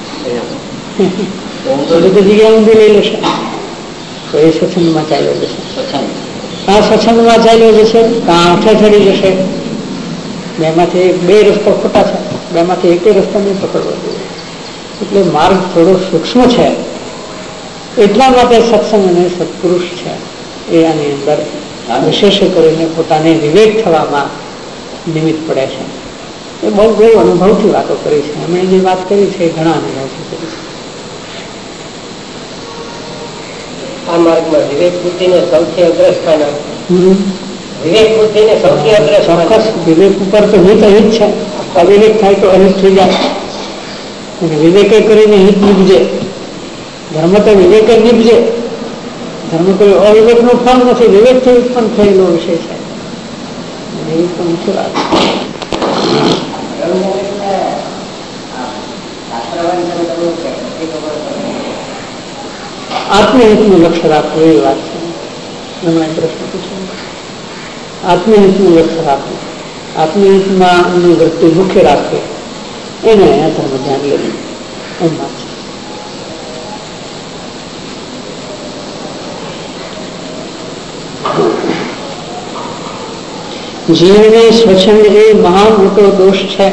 બધી જગ્યાએ ઊંધી લઈ લેશે તો એ સત્સંગમાં ચાલ્યો જશે. આ સત્સંગમાં ચાલ્યો જશે કાં આંખે ચડી જશે. બેમાંથી બે રસ્તો ખોટા છે, બેમાંથી એક રસ્તો નહીં પકડવો જોઈએ. એટલે માર્ગ થોડો સૂક્ષ્મ છે. એટલા માટે સત્સંગ અને સત્પુરુષ છે એ આની અંદર વિશેષ કરીને પોતાને વિવેક થવામાં નિમિત્ત પડે છે. એ બહુ અનુભવથી વાતો કરી છે. અમે જે વાત કરી છે એ ઘણા અનુભવથી કરી છે.
આ માર્ગમાં વિવેક બુદ્ધિને સૌથી અગ્રસ્થાન, વિવેક બુદ્ધિને સૌથી અગ્રસ્થાન.
ચોક્કસ વિવેક ઉપર તો હિત અહિત છે. અવિવેક થાય તો અહિત થઈ જાય. અને વિવેકે કરીને હિત નીપજે. ધર્મ તો વિવેકે નીપજે. ધર્મ કોઈ અવિવેકનું ફળ નથી, વિવેકથી ઉત્પન્ન થયેલો વિષય છે. એ તો મુખ્ય વાત. આત્મહિતનું લક્ષ્ય રાખવું એ વાત છે. હમણાં પ્રશ્ન પૂછ્યો, આત્મહિતનું લક્ષ્ય રાખવું, આત્મહિતમાં વૃત્તિ મુખ્ય રાખવી, એને ધર્મ ધ્યાન લેવું એમ વાત છે. જીવને સ્વચ્છંદ એ મહા મોટો દોષ છે.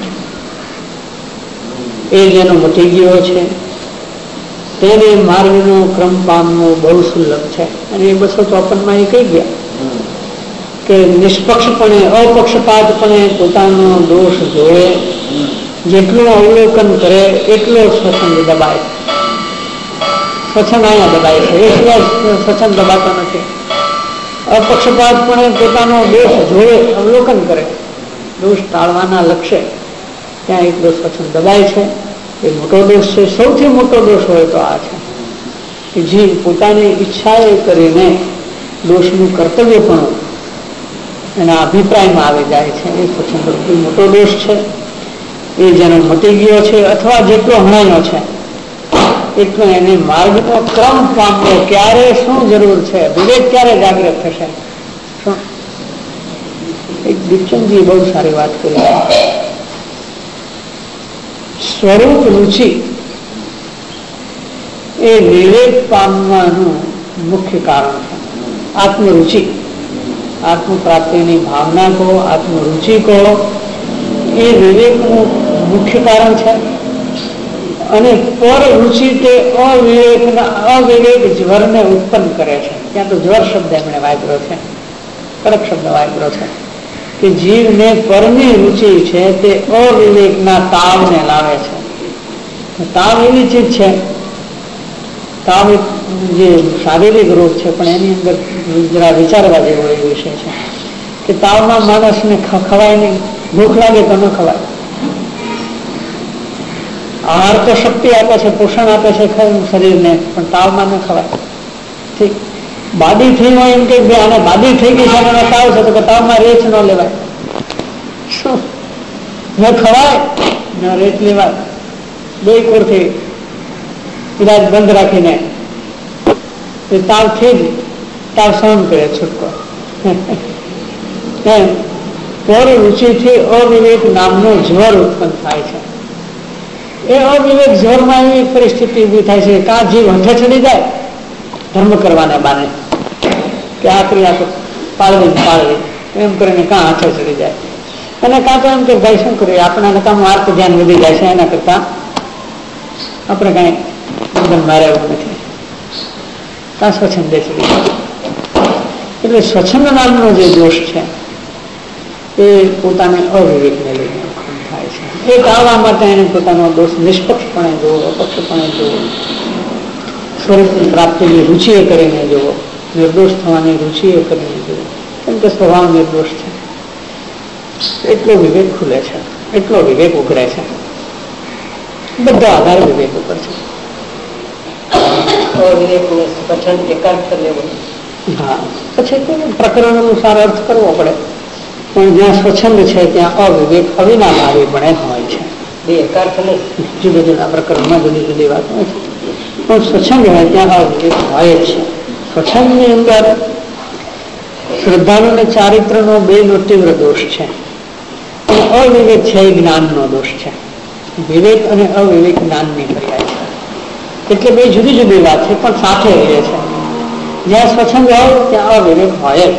એ જેનો મટી ગયો છે તેને માર્ગનો ક્રમ પામવો બહુ સુલભ છે. અને એ 254 એ કહી ગયા કે નિષ્પક્ષપણે અપક્ષપાતપણે પોતાનો દોષ જોવે, જેટલું અવલોકન કરે એટલો સ્વચ્છંદ દબાય. સ્વચ્છંદ અહીંયા દબાય છે, એ સિવાય સ્વચ્છંદ દબાતો નથી. અપક્ષપાતપણે પોતાનો દોષ જોવે, અવલોકન કરે, દોષ ટાળવાના લક્ષ્ય ત્યાં એટલો સ્વચ્છંદ દબાય છે. એ મોટો દોષ છે. સૌથી મોટો દોષ હોય તો આ છે કે જે પોતાની ઈચ્છાએ કરીને દોષનું કર્તવ્ય પણ એના અભિપ્રાયમાં આવી જાય છે. એ સ્વચ્છંદ મોટો દોષ છે. એ જેનો મટી ગયો છે અથવા જેટલો હણાયો છે એટલો એને માર્ગનો ક્રમ પામવો. ક્યારે શું જરૂર છે, વિવેક ક્યારે જાગૃત થશે. એક દીપચંદજી બહુ સારી વાત કરી. સ્વરૂપ રુચિ એ વિવેક પામવાનું મુખ્ય કારણ છે. આત્મરુચિ, આત્મ પ્રાપ્તિની ભાવના કહો, આત્મરુચિ કહો, એ વિવેકનું મુખ્ય કારણ છે. અને પર રુચિ તે અવિવેક જ્વરને ઉત્પન્ન કરે છે. ત્યાં તો જ્વર શબ્દ એમણે વાપર્યો છે, કડક શબ્દ વાપર્યો છે કે જીવને પરની રુચિ છે તે અવિવેકના તાવને લાવે છે. તાવ એવી ચીજ છે તાવ જે શારીરિક રોગ છે, પણ એની અંદર જરા વિચારવા જેવો એ વિષય છે કે તાવમાં માણસને ખવાય નહીં, ભૂખ લાગે તો ન ખવાય. આહાર તો શક્તિ આપે છે, પોષણ આપે છે શરીરને, પણ તાવમાં ન ખવાય. ઠીક, બાદી થઈ હોય એમ કે આને બાદી થઈ ગઈ છે અને તાવ છે, તો કે તાવમાં રેચ ન લેવાય. શું ન ખવાય ન રેચ લેવાય, બે કોરથી ઇલાજ બંધ રાખીને તાવથી જ તાવ સહન કરે છૂટકો. પર રુચિથી અવિવેક નામનો જ્વર ઉત્પન્ન થાય છે. એ અવિવેક જ્વરમાં એવી પરિસ્થિતિ ઉભી થાય છે કે આ જીવ હઠે ચડી જાય ધર્મ કરવાને બાને કે આ ક્રિયા પાળવી એમ કરીને કાં હાથે ચડી જાય, અને કાં તો એમ કે ભાઈ શું કરીએ, આપણા કામ આર્ક ધ્યાન વધી જાય છે, એના કરતા આપણે કઈ બંધન મારે એવું નથી, કાં સ્વચ્છંદે ચડી જાય. એટલે સ્વચ્છંદ નામનો જે દોષ છે એ પોતાને અવિવેકને લઈને ઉત્પન્ન થાય છે. એ ટાળવા માટે એને પોતાનો દોષ નિષ્પક્ષપણે જોવો, અપક્ષપણે જોવો, સ્વરૂપની પ્રાપ્તિની રુચિએ કરીને જોવો, નિર્દોષ થવાની રુચિએ કરીને જોવો, કેમ કે સ્વભાવ નિર્દોષ છે. એટલો વિવેક ખુલે છે, એટલો વિવેક ઉઘડે છે. બધો આધાર વિવેક ઉપર છે. હા, પછી પ્રકરણ અનુસાર અર્થ કરવો પડે, પણ જ્યાં સ્વચ્છંદ છે ત્યાં અવિવેક અવિનાભાવીપણે હોય છે.
બે એકાર્થ નહીં,
જુદા જુદા પ્રકરણમાં જુદી જુદી વાત હોય છે, પણ સ્વચ્છંદ હોય ત્યાં અવિવેક હોય જ છે. સ્વચ્છંદની અંદર શ્રદ્ધાનો અને ચારિત્રનો બેનો તીવ્ર દોષ છે, અને અવિવેક છે એ જ્ઞાનનો દોષ છે. વિવેક અને અવિવેક જ્ઞાનની પર્યાય છે, એટલે બે જુદી જુદી વાત છે, પણ સાથે રહે છે. જ્યાં સ્વચ્છંદ હોય ત્યાં અવિવેક હોય જ.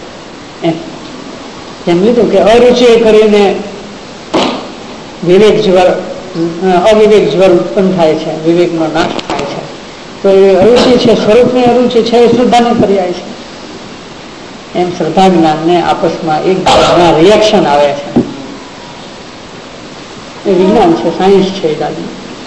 જેમ લીધું કે અરુચિ કરીને વિવેક જ્વર અવિવેક જ્વર ઉત્પન્ન થાય છે, વિવેકનો નાશ થાય છે. તો એ અરુચિ છે, સ્વરૂપની અરુચિ છે, એ શ્રદ્ધાને પર્યાય છે. એમ શ્રદ્ધા જ્ઞાનને આપસમાં એક રિએક્શન આવે છે. એ વિજ્ઞાન છે, સાયન્સ છે. દાદી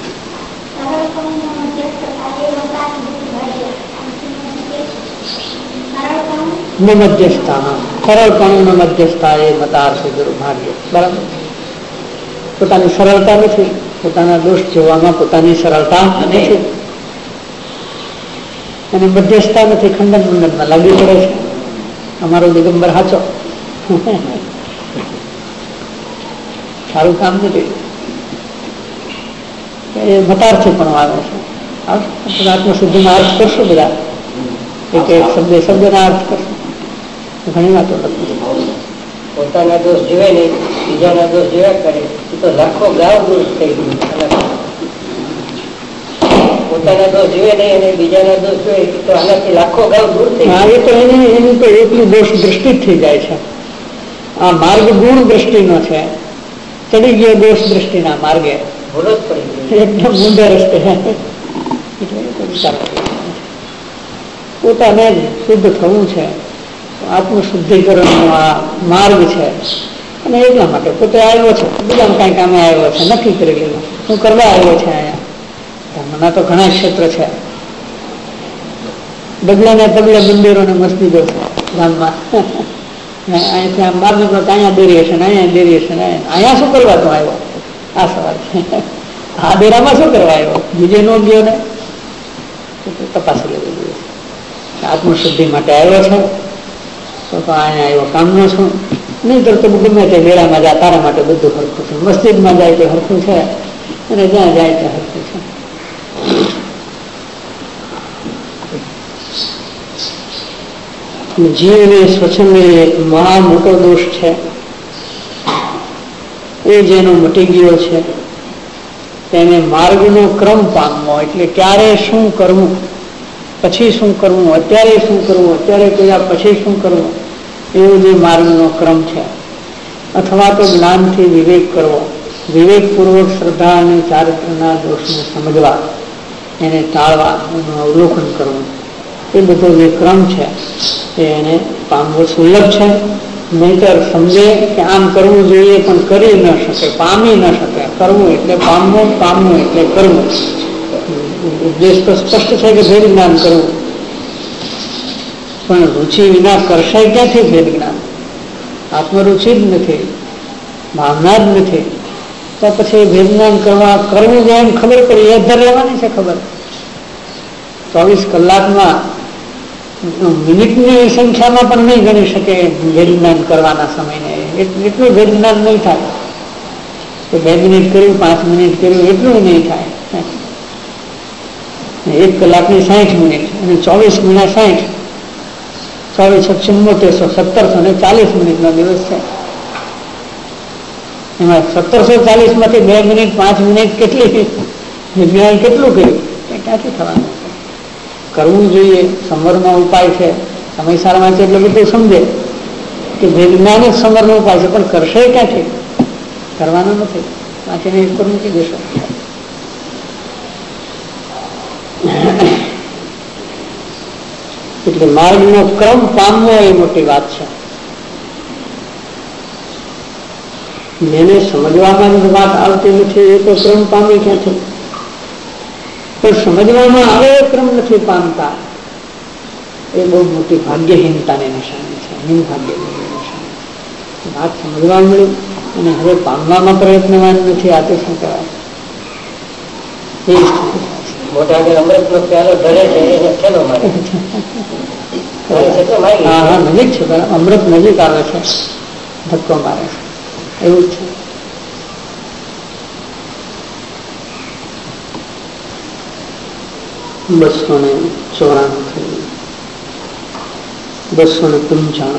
મધ્યસ્થા, સરળપણું મધ્યસ્થા એ મતાર્થ દુર્ભાગ્ય. બરાબર, પોતાની સરળતા નથી, પોતાના દોષ જોવામાં પોતાની સરળતા નથી, અને મધ્યસ્થતા નથી, ખંડન મંડનમાં લાગી પડે છે. અમારો દિગંબર હાચો, સારું કામ નથી. એ મતાર્થી પણ આવે છે. આત્મશુદ્ધિમાં અર્થ કરશું બધા, એક એક શબ્દના અર્થ કરશું. ઘણી વાતો
પોતાના દોષ જીવે નહીં, બીજાના દોષ જીવ્યા કરે, એ તો લાખો ગાવ દોષ થઈ ગયું. પોતાના દોષ જીવે નહીં અને બીજાના દોષ જોઈએ તો આનાથી લાખો ગાવ દૂર થઈ જાય.
એ તો એની તો એટલી દોષ દૃષ્ટિ જ થઈ જાય છે. આ માર્ગ ગુણ દ્રષ્ટિનો છે, ચડી ગયો દોષ દ્રષ્ટિના માર્ગે,
ભૂલો જ પડી ગઈ,
એકદમ ઊંધા રસ્તે. એટલે વિચાર પોતાને જ શુદ્ધ થવું છે, આત્મશુદ્ધિકરણનો આ માર્ગ છે. અને એટલા માટે પોતે આવ્યો છે, બીજામાં કાંઈ કામે આવ્યો છે, નક્કી કરી લીધું શું કરવા આવ્યો છે. અહીંયા ધર્મના તો ઘણા ક્ષેત્ર છે, ડગલાને પગલે મંદિરો ને મસ્જિદો છે ગામમાં. અહીંથી આમ માર્ગ અહીંયા દેરી હશે ને અહીંયા દેરી હશે ને અહીંયા શું કરવા તું આવ્યો? આ સવાલ છે. આ દેરામાં શું કરવા આવ્યો? બીજે નો ગયો ને તપાસી લેવું જોઈએ. આત્મશુદ્ધિ માટે આવ્યો છે તો અહીંયા આવ્યો કામનો છું, નહીં તો ગમે તે વેળામાં જાય તારા માટે બધું હરખું છે. મસ્જિદમાં જાય તો હરખું છે, અને જ્યાં જાય ત્યાં હરખું છે. જીવને સ્વચ્છંદ મહા મોટો દોષ છે, એ જેનો મટી ગયો છે તેને માર્ગનો ક્રમ પામવો. એટલે ક્યારે શું કરવું, પછી શું કરવું, અત્યારે શું કરવું, અત્યારે કર્યા પછી શું કરવું, એવો જે માર્ગનો ક્રમ છે. અથવા તો જ્ઞાનથી વિવેક કરવો, વિવેકપૂર્વક શ્રદ્ધા અને ચારિત્રના દોષને સમજવા, એને ટાળવા, એનું અવલોકન કરવું, એ બધો જે ક્રમ છે એને પામવો સુલભ છે. નહીતર સમજે કે આમ કરવું જોઈએ પણ કરી ન શકે, પામી ન શકે. કરવું એટલે પામવું, પામવું એટલે કરવું. ઉદ્દેશ તો સ્પષ્ટ છે કે ભેદ જ્ઞાન કરવું, પણ રુચિ વિના કરશે ક્યાંથી ભેદ જ્ઞાન? આત્મરુચિ જ નથી, ભાવના જ નથી, તો પછી ભેદ જ્ઞાન કરવું જાય એમ ખબર પડી એ ધર લેવાની છે ખબર. 24 કલાકમાં મિનિટની સંખ્યામાં પણ નહીં ગણી શકે ભેદ જ્ઞાન કરવાના સમયને. એટલું ભેદ જ્ઞાન નહીં થાય કે 2 મિનિટ કર્યું, 5 મિનિટ કર્યું, એટલું નહીં થાય. 1 કલાકની 60 મિનિટ અને 24 ગુણ્યા 60, 24 1740 મિનિટનો દિવસ છે. એમાં 1740 માંથી 2 મિનિટ 5 મિનિટ કેટલી વિજ્ઞાન કેટલું કર્યું એ ક્યાંથી થવાનું છે? કરવું જોઈએ. સંવરનો ઉપાય છે. સમયસાર વાંચે એટલે બધું સમજે કે વિજ્ઞાન જ સંવરનો ઉપાય છે, પણ કરશે ક્યાંથી? કરવાનું નથી. વાંચીને એક પર મૂકી દેશો. એટલે માર્ગનો ક્રમ પામવો એ મોટી વાત છે. જેને સમજવામાં જ વાત આવતી નથી એ તો ક્રમ પામે ક્યાંથી? પણ સમજવામાં આવે એ ક્રમ નથી પામતા એ બહુ મોટી ભાગ્યહીનતાની નિશાની છે. નિર્ભાગ્યની નિશાની. વાત સમજવા મળ્યું અને હવે પામવામાં પ્રયત્નવાન નથી. આ તો શું કહેવાય? એ સ્થિતિ
મોટા અમૃત નો પ્યાલો ધરે છે એને ખેલો મારે.
હા હા, નજીક છે, અમૃત નજીક આવે છે, ધક્કો મારે છે, એવું જ છે. 294 295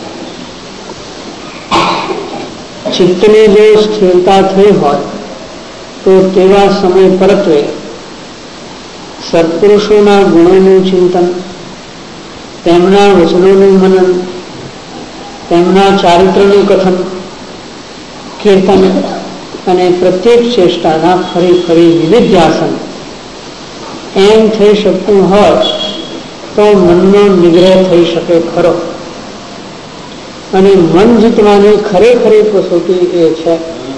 ચિત્તની જો સ્થિરતા થઈ હોય તો તેવા સમય પરત્વે સત્પુરુષોના ગુણોનું ચિંતન, તેમના વચનોનું મનન, તેમના ચારિત્રનું કથન, કીર્તન અને પ્રત્યેક ચેષ્ટાના ફરી ફરી વિવિધ્યાસન એમ થઈ શકતું હોય તો મનનો નિગ્રહ થઈ શકે ખરો. અને મન જીતવાની ખરેખરી કસોટી એ છે.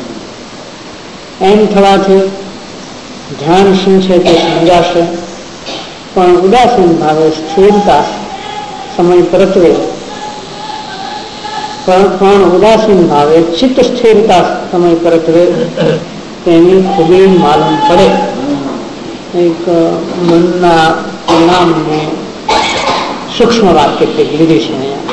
એમ થવાથી ધ્યાન શું છે તે સમજાશે, પણ ઉદાસીન ભાવે સ્થિરતા સમય પરત્વે પણ ઉદાસીન ભાવે ચિત્ત સ્થિરતા સમય પરત્વે તેની ખૂબી માલુમ પડે. એક મનના પરિણામની સૂક્ષ્મ વાત કેટલીક લીધી છે અહીંયા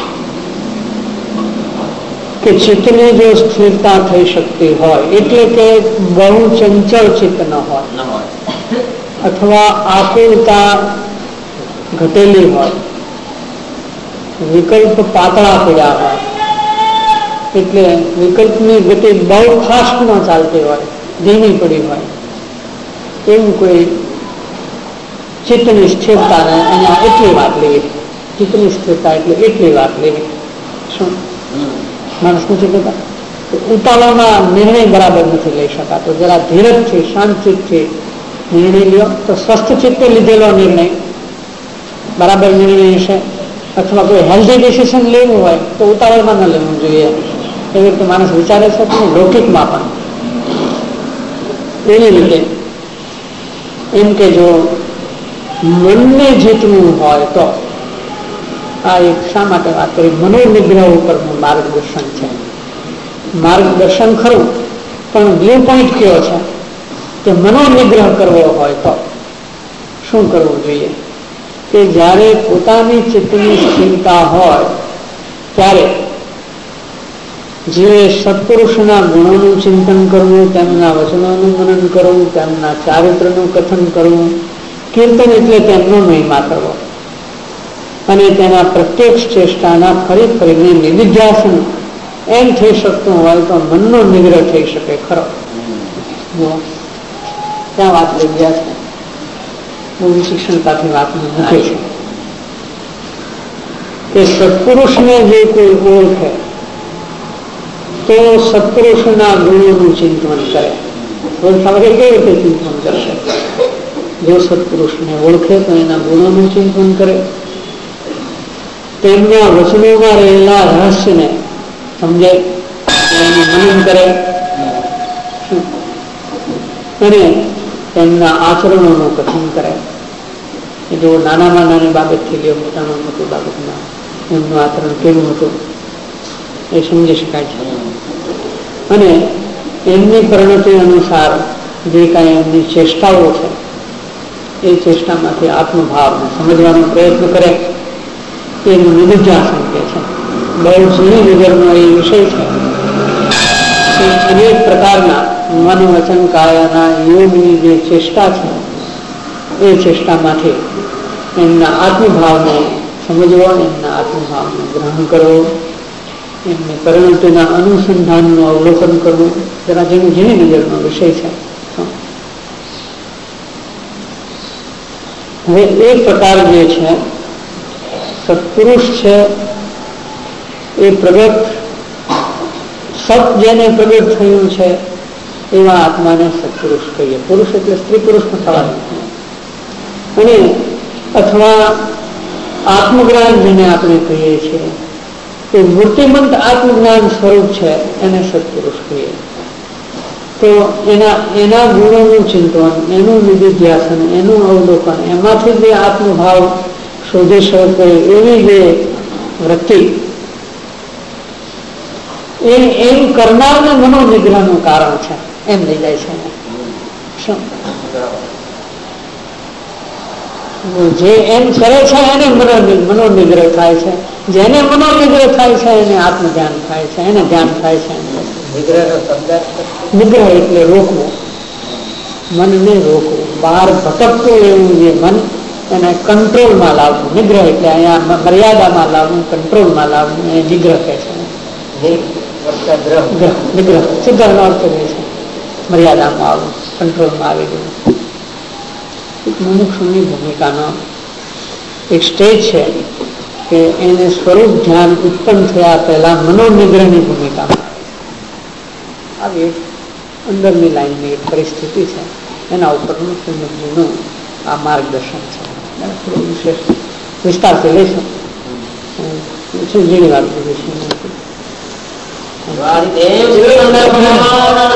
કે ચિત્તની જો સ્થિરતા થઈ શકતી હોય એટલે કે બહુ ચંચળ ચિત્ત ન હોય અથવા આકુલતા ઘટેલી હોય, વિકલ્પ પાતળા પડ્યા હોય, એટલે વિકલ્પની ગતિ બહુ ફાસ્ટ ન ચાલતી હોય, ધીમી પડી હોય, એવું કોઈ ચિત્તની સ્થિરતાને અહીંયા એટલી વાત લેવી. ચિત્તની સ્થિરતા એટલે એટલી વાત લેવી. શું માણસનું ચિત્તતા ઉતાવળમાં નિર્ણય બરાબર નથી લઈ શકાતો. જરા ધીરજથી શાંતિથી નિર્ણય લ્યો તો સ્વસ્થ ચિત્તે લીધેલો નિર્ણય બરાબર નિર્ણય હશે. અથવા કોઈ હેલ્ધી ડિસિઝન લેવું હોય તો ઉતાવળમાં ન લેવું જોઈએ. એવી રીતે માણસ વિચારે છે પણ લૌકિકમાં પણ એવી રીતે એમ કે જો મનને જીતવું હોય તો આ એક શા માટે વાત કરી? મનોનિગ્રહ ઉપરનું માર્ગદર્શન છે. માર્ગદર્શન ખરું, પણ વ્યૂ પોઈન્ટ કયો છે કે મનોનિગ્રહ કરવો હોય તો શું કરવું જોઈએ? કે જ્યારે પોતાની ચિત્તની સ્થિરતા હોય ત્યારે જે સત્પુરુષના ગુણોનું ચિંતન કરવું, તેમના વચનોનું મનન કરવું, તેમના ચારિત્રનું કથન કરવું, કીર્તન એટલે તેમનો મહિમા કરવો અને તેના પ્રત્યેક ચેષ્ટાના ફરી ફરીને નિધિધ્યાસન એમ થઈ શકતું હોય તો મનનો નિગ્રહ થઈ શકે ખરો. ત્યાં વાત લઈ ગયા છે, બહુ શિક્ષણતાથી વાત મૂકે છે કે સત્પુરુષને જે કોઈ ઓળખે તો સત્પુરુષના ગુણોનું ચિંતન કરે. ઓળખાવા કેવી રીતે ચિંતન કરશે? જો સત્પુરુષને ઓળખે તો એના ગુણોનું ચિંતન કરે, તેમના વચનોમાં રહેલા રહસ્યને સમજે, એનું મનન કરે અને તેમના આચરણોનું કથન કરે. એ જો નાનામાં નાની બાબતથી લે, મોટામાં મોટી બાબતમાં એમનું આચરણ કેવું હતું એ સમજી શકાય છે. અને એમની પરિણતિ અનુસાર જે કાંઈ એમની ચેષ્ટાઓ છે એ ચેષ્ટામાંથી આત્મભાવને સમજવાનો પ્રયત્ન કરે એનું નિધિધ્યાસન કહે છે. બહુ જૂની વિગરનો એ વિષય છે કે અનેક પ્રકારના મન વચન કાયાના યોગની જે ચેષ્ટા છે એ ચેષ્ટામાંથી એમના આત્મભાવને સમજવો, એમના આત્મભાવને ગ્રહણ કરવો, એમની પરિણતિના અનુસંધાનનું અવલોકન કરવું, જરા જેની જેની નજરનો વિષય છે. હવે એક પ્રકાર જે છે સત્પુરુષ છે એ પ્રગટ સત જેને પ્રગટ થયું છે એવા આત્માને સત્પુરુષ કહીએ. પુરુષ એટલે સ્ત્રી પુરુષમાં થવાનું. અને અથવા આત્મજ્ઞાન જેને આપણે કહીએ છીએ એ મૂર્તિમંત આત્મજ્ઞાન સ્વરૂપ છે એને સત્પુરુષ કહીએ. તો એના ગુણોનું ચિંતન, એનું નિધિધ્યાસન, એનું અવલોકન, એમાંથી જે આત્મભાવ શોધી શકે એવી જે વૃત્તિ એમ કરનારને મનોનિગ્રહનું કારણ છે એમ લઈ જાય છે. જે એમ કરે છે એને મનોનિગ્રહ થાય છે, જેને મનોનિગ્રહ થાય છે એને આત્મધ્યાન થાય છે, એને ધ્યાન થાય છે. નિગ્રહ એટલે રોકવું, મનને રોકવું, બહાર ભટકતું એવું જે મન એને કંટ્રોલમાં લાવવું. નિગ્રહ એટલે અહીંયા મર્યાદામાં લાવવું, કંટ્રોલમાં લાવવું એ નિગ્રહ કહે છે. નિગ્રહ સિદ્ધાર્થનો અર્થ એ છે મર્યાદામાં આવવું, કંટ્રોલમાં આવી ગયું. મુમુક્ષુની ભૂમિકાનો એક સ્ટેજ છે કે એને સ્વરૂપ ધ્યાન ઉત્પન્ન થયા પહેલા મનોનિગ્રહની ભૂમિકામાં આવી એક અંદરની લાઈનની એક પરિસ્થિતિ છે. એના ઉપરનું શ્રીમદજીનું આ માર્ગદર્શન છે. થોડું વિશેષ વિસ્તારથી લઈશું. જેની વાત કરીશું.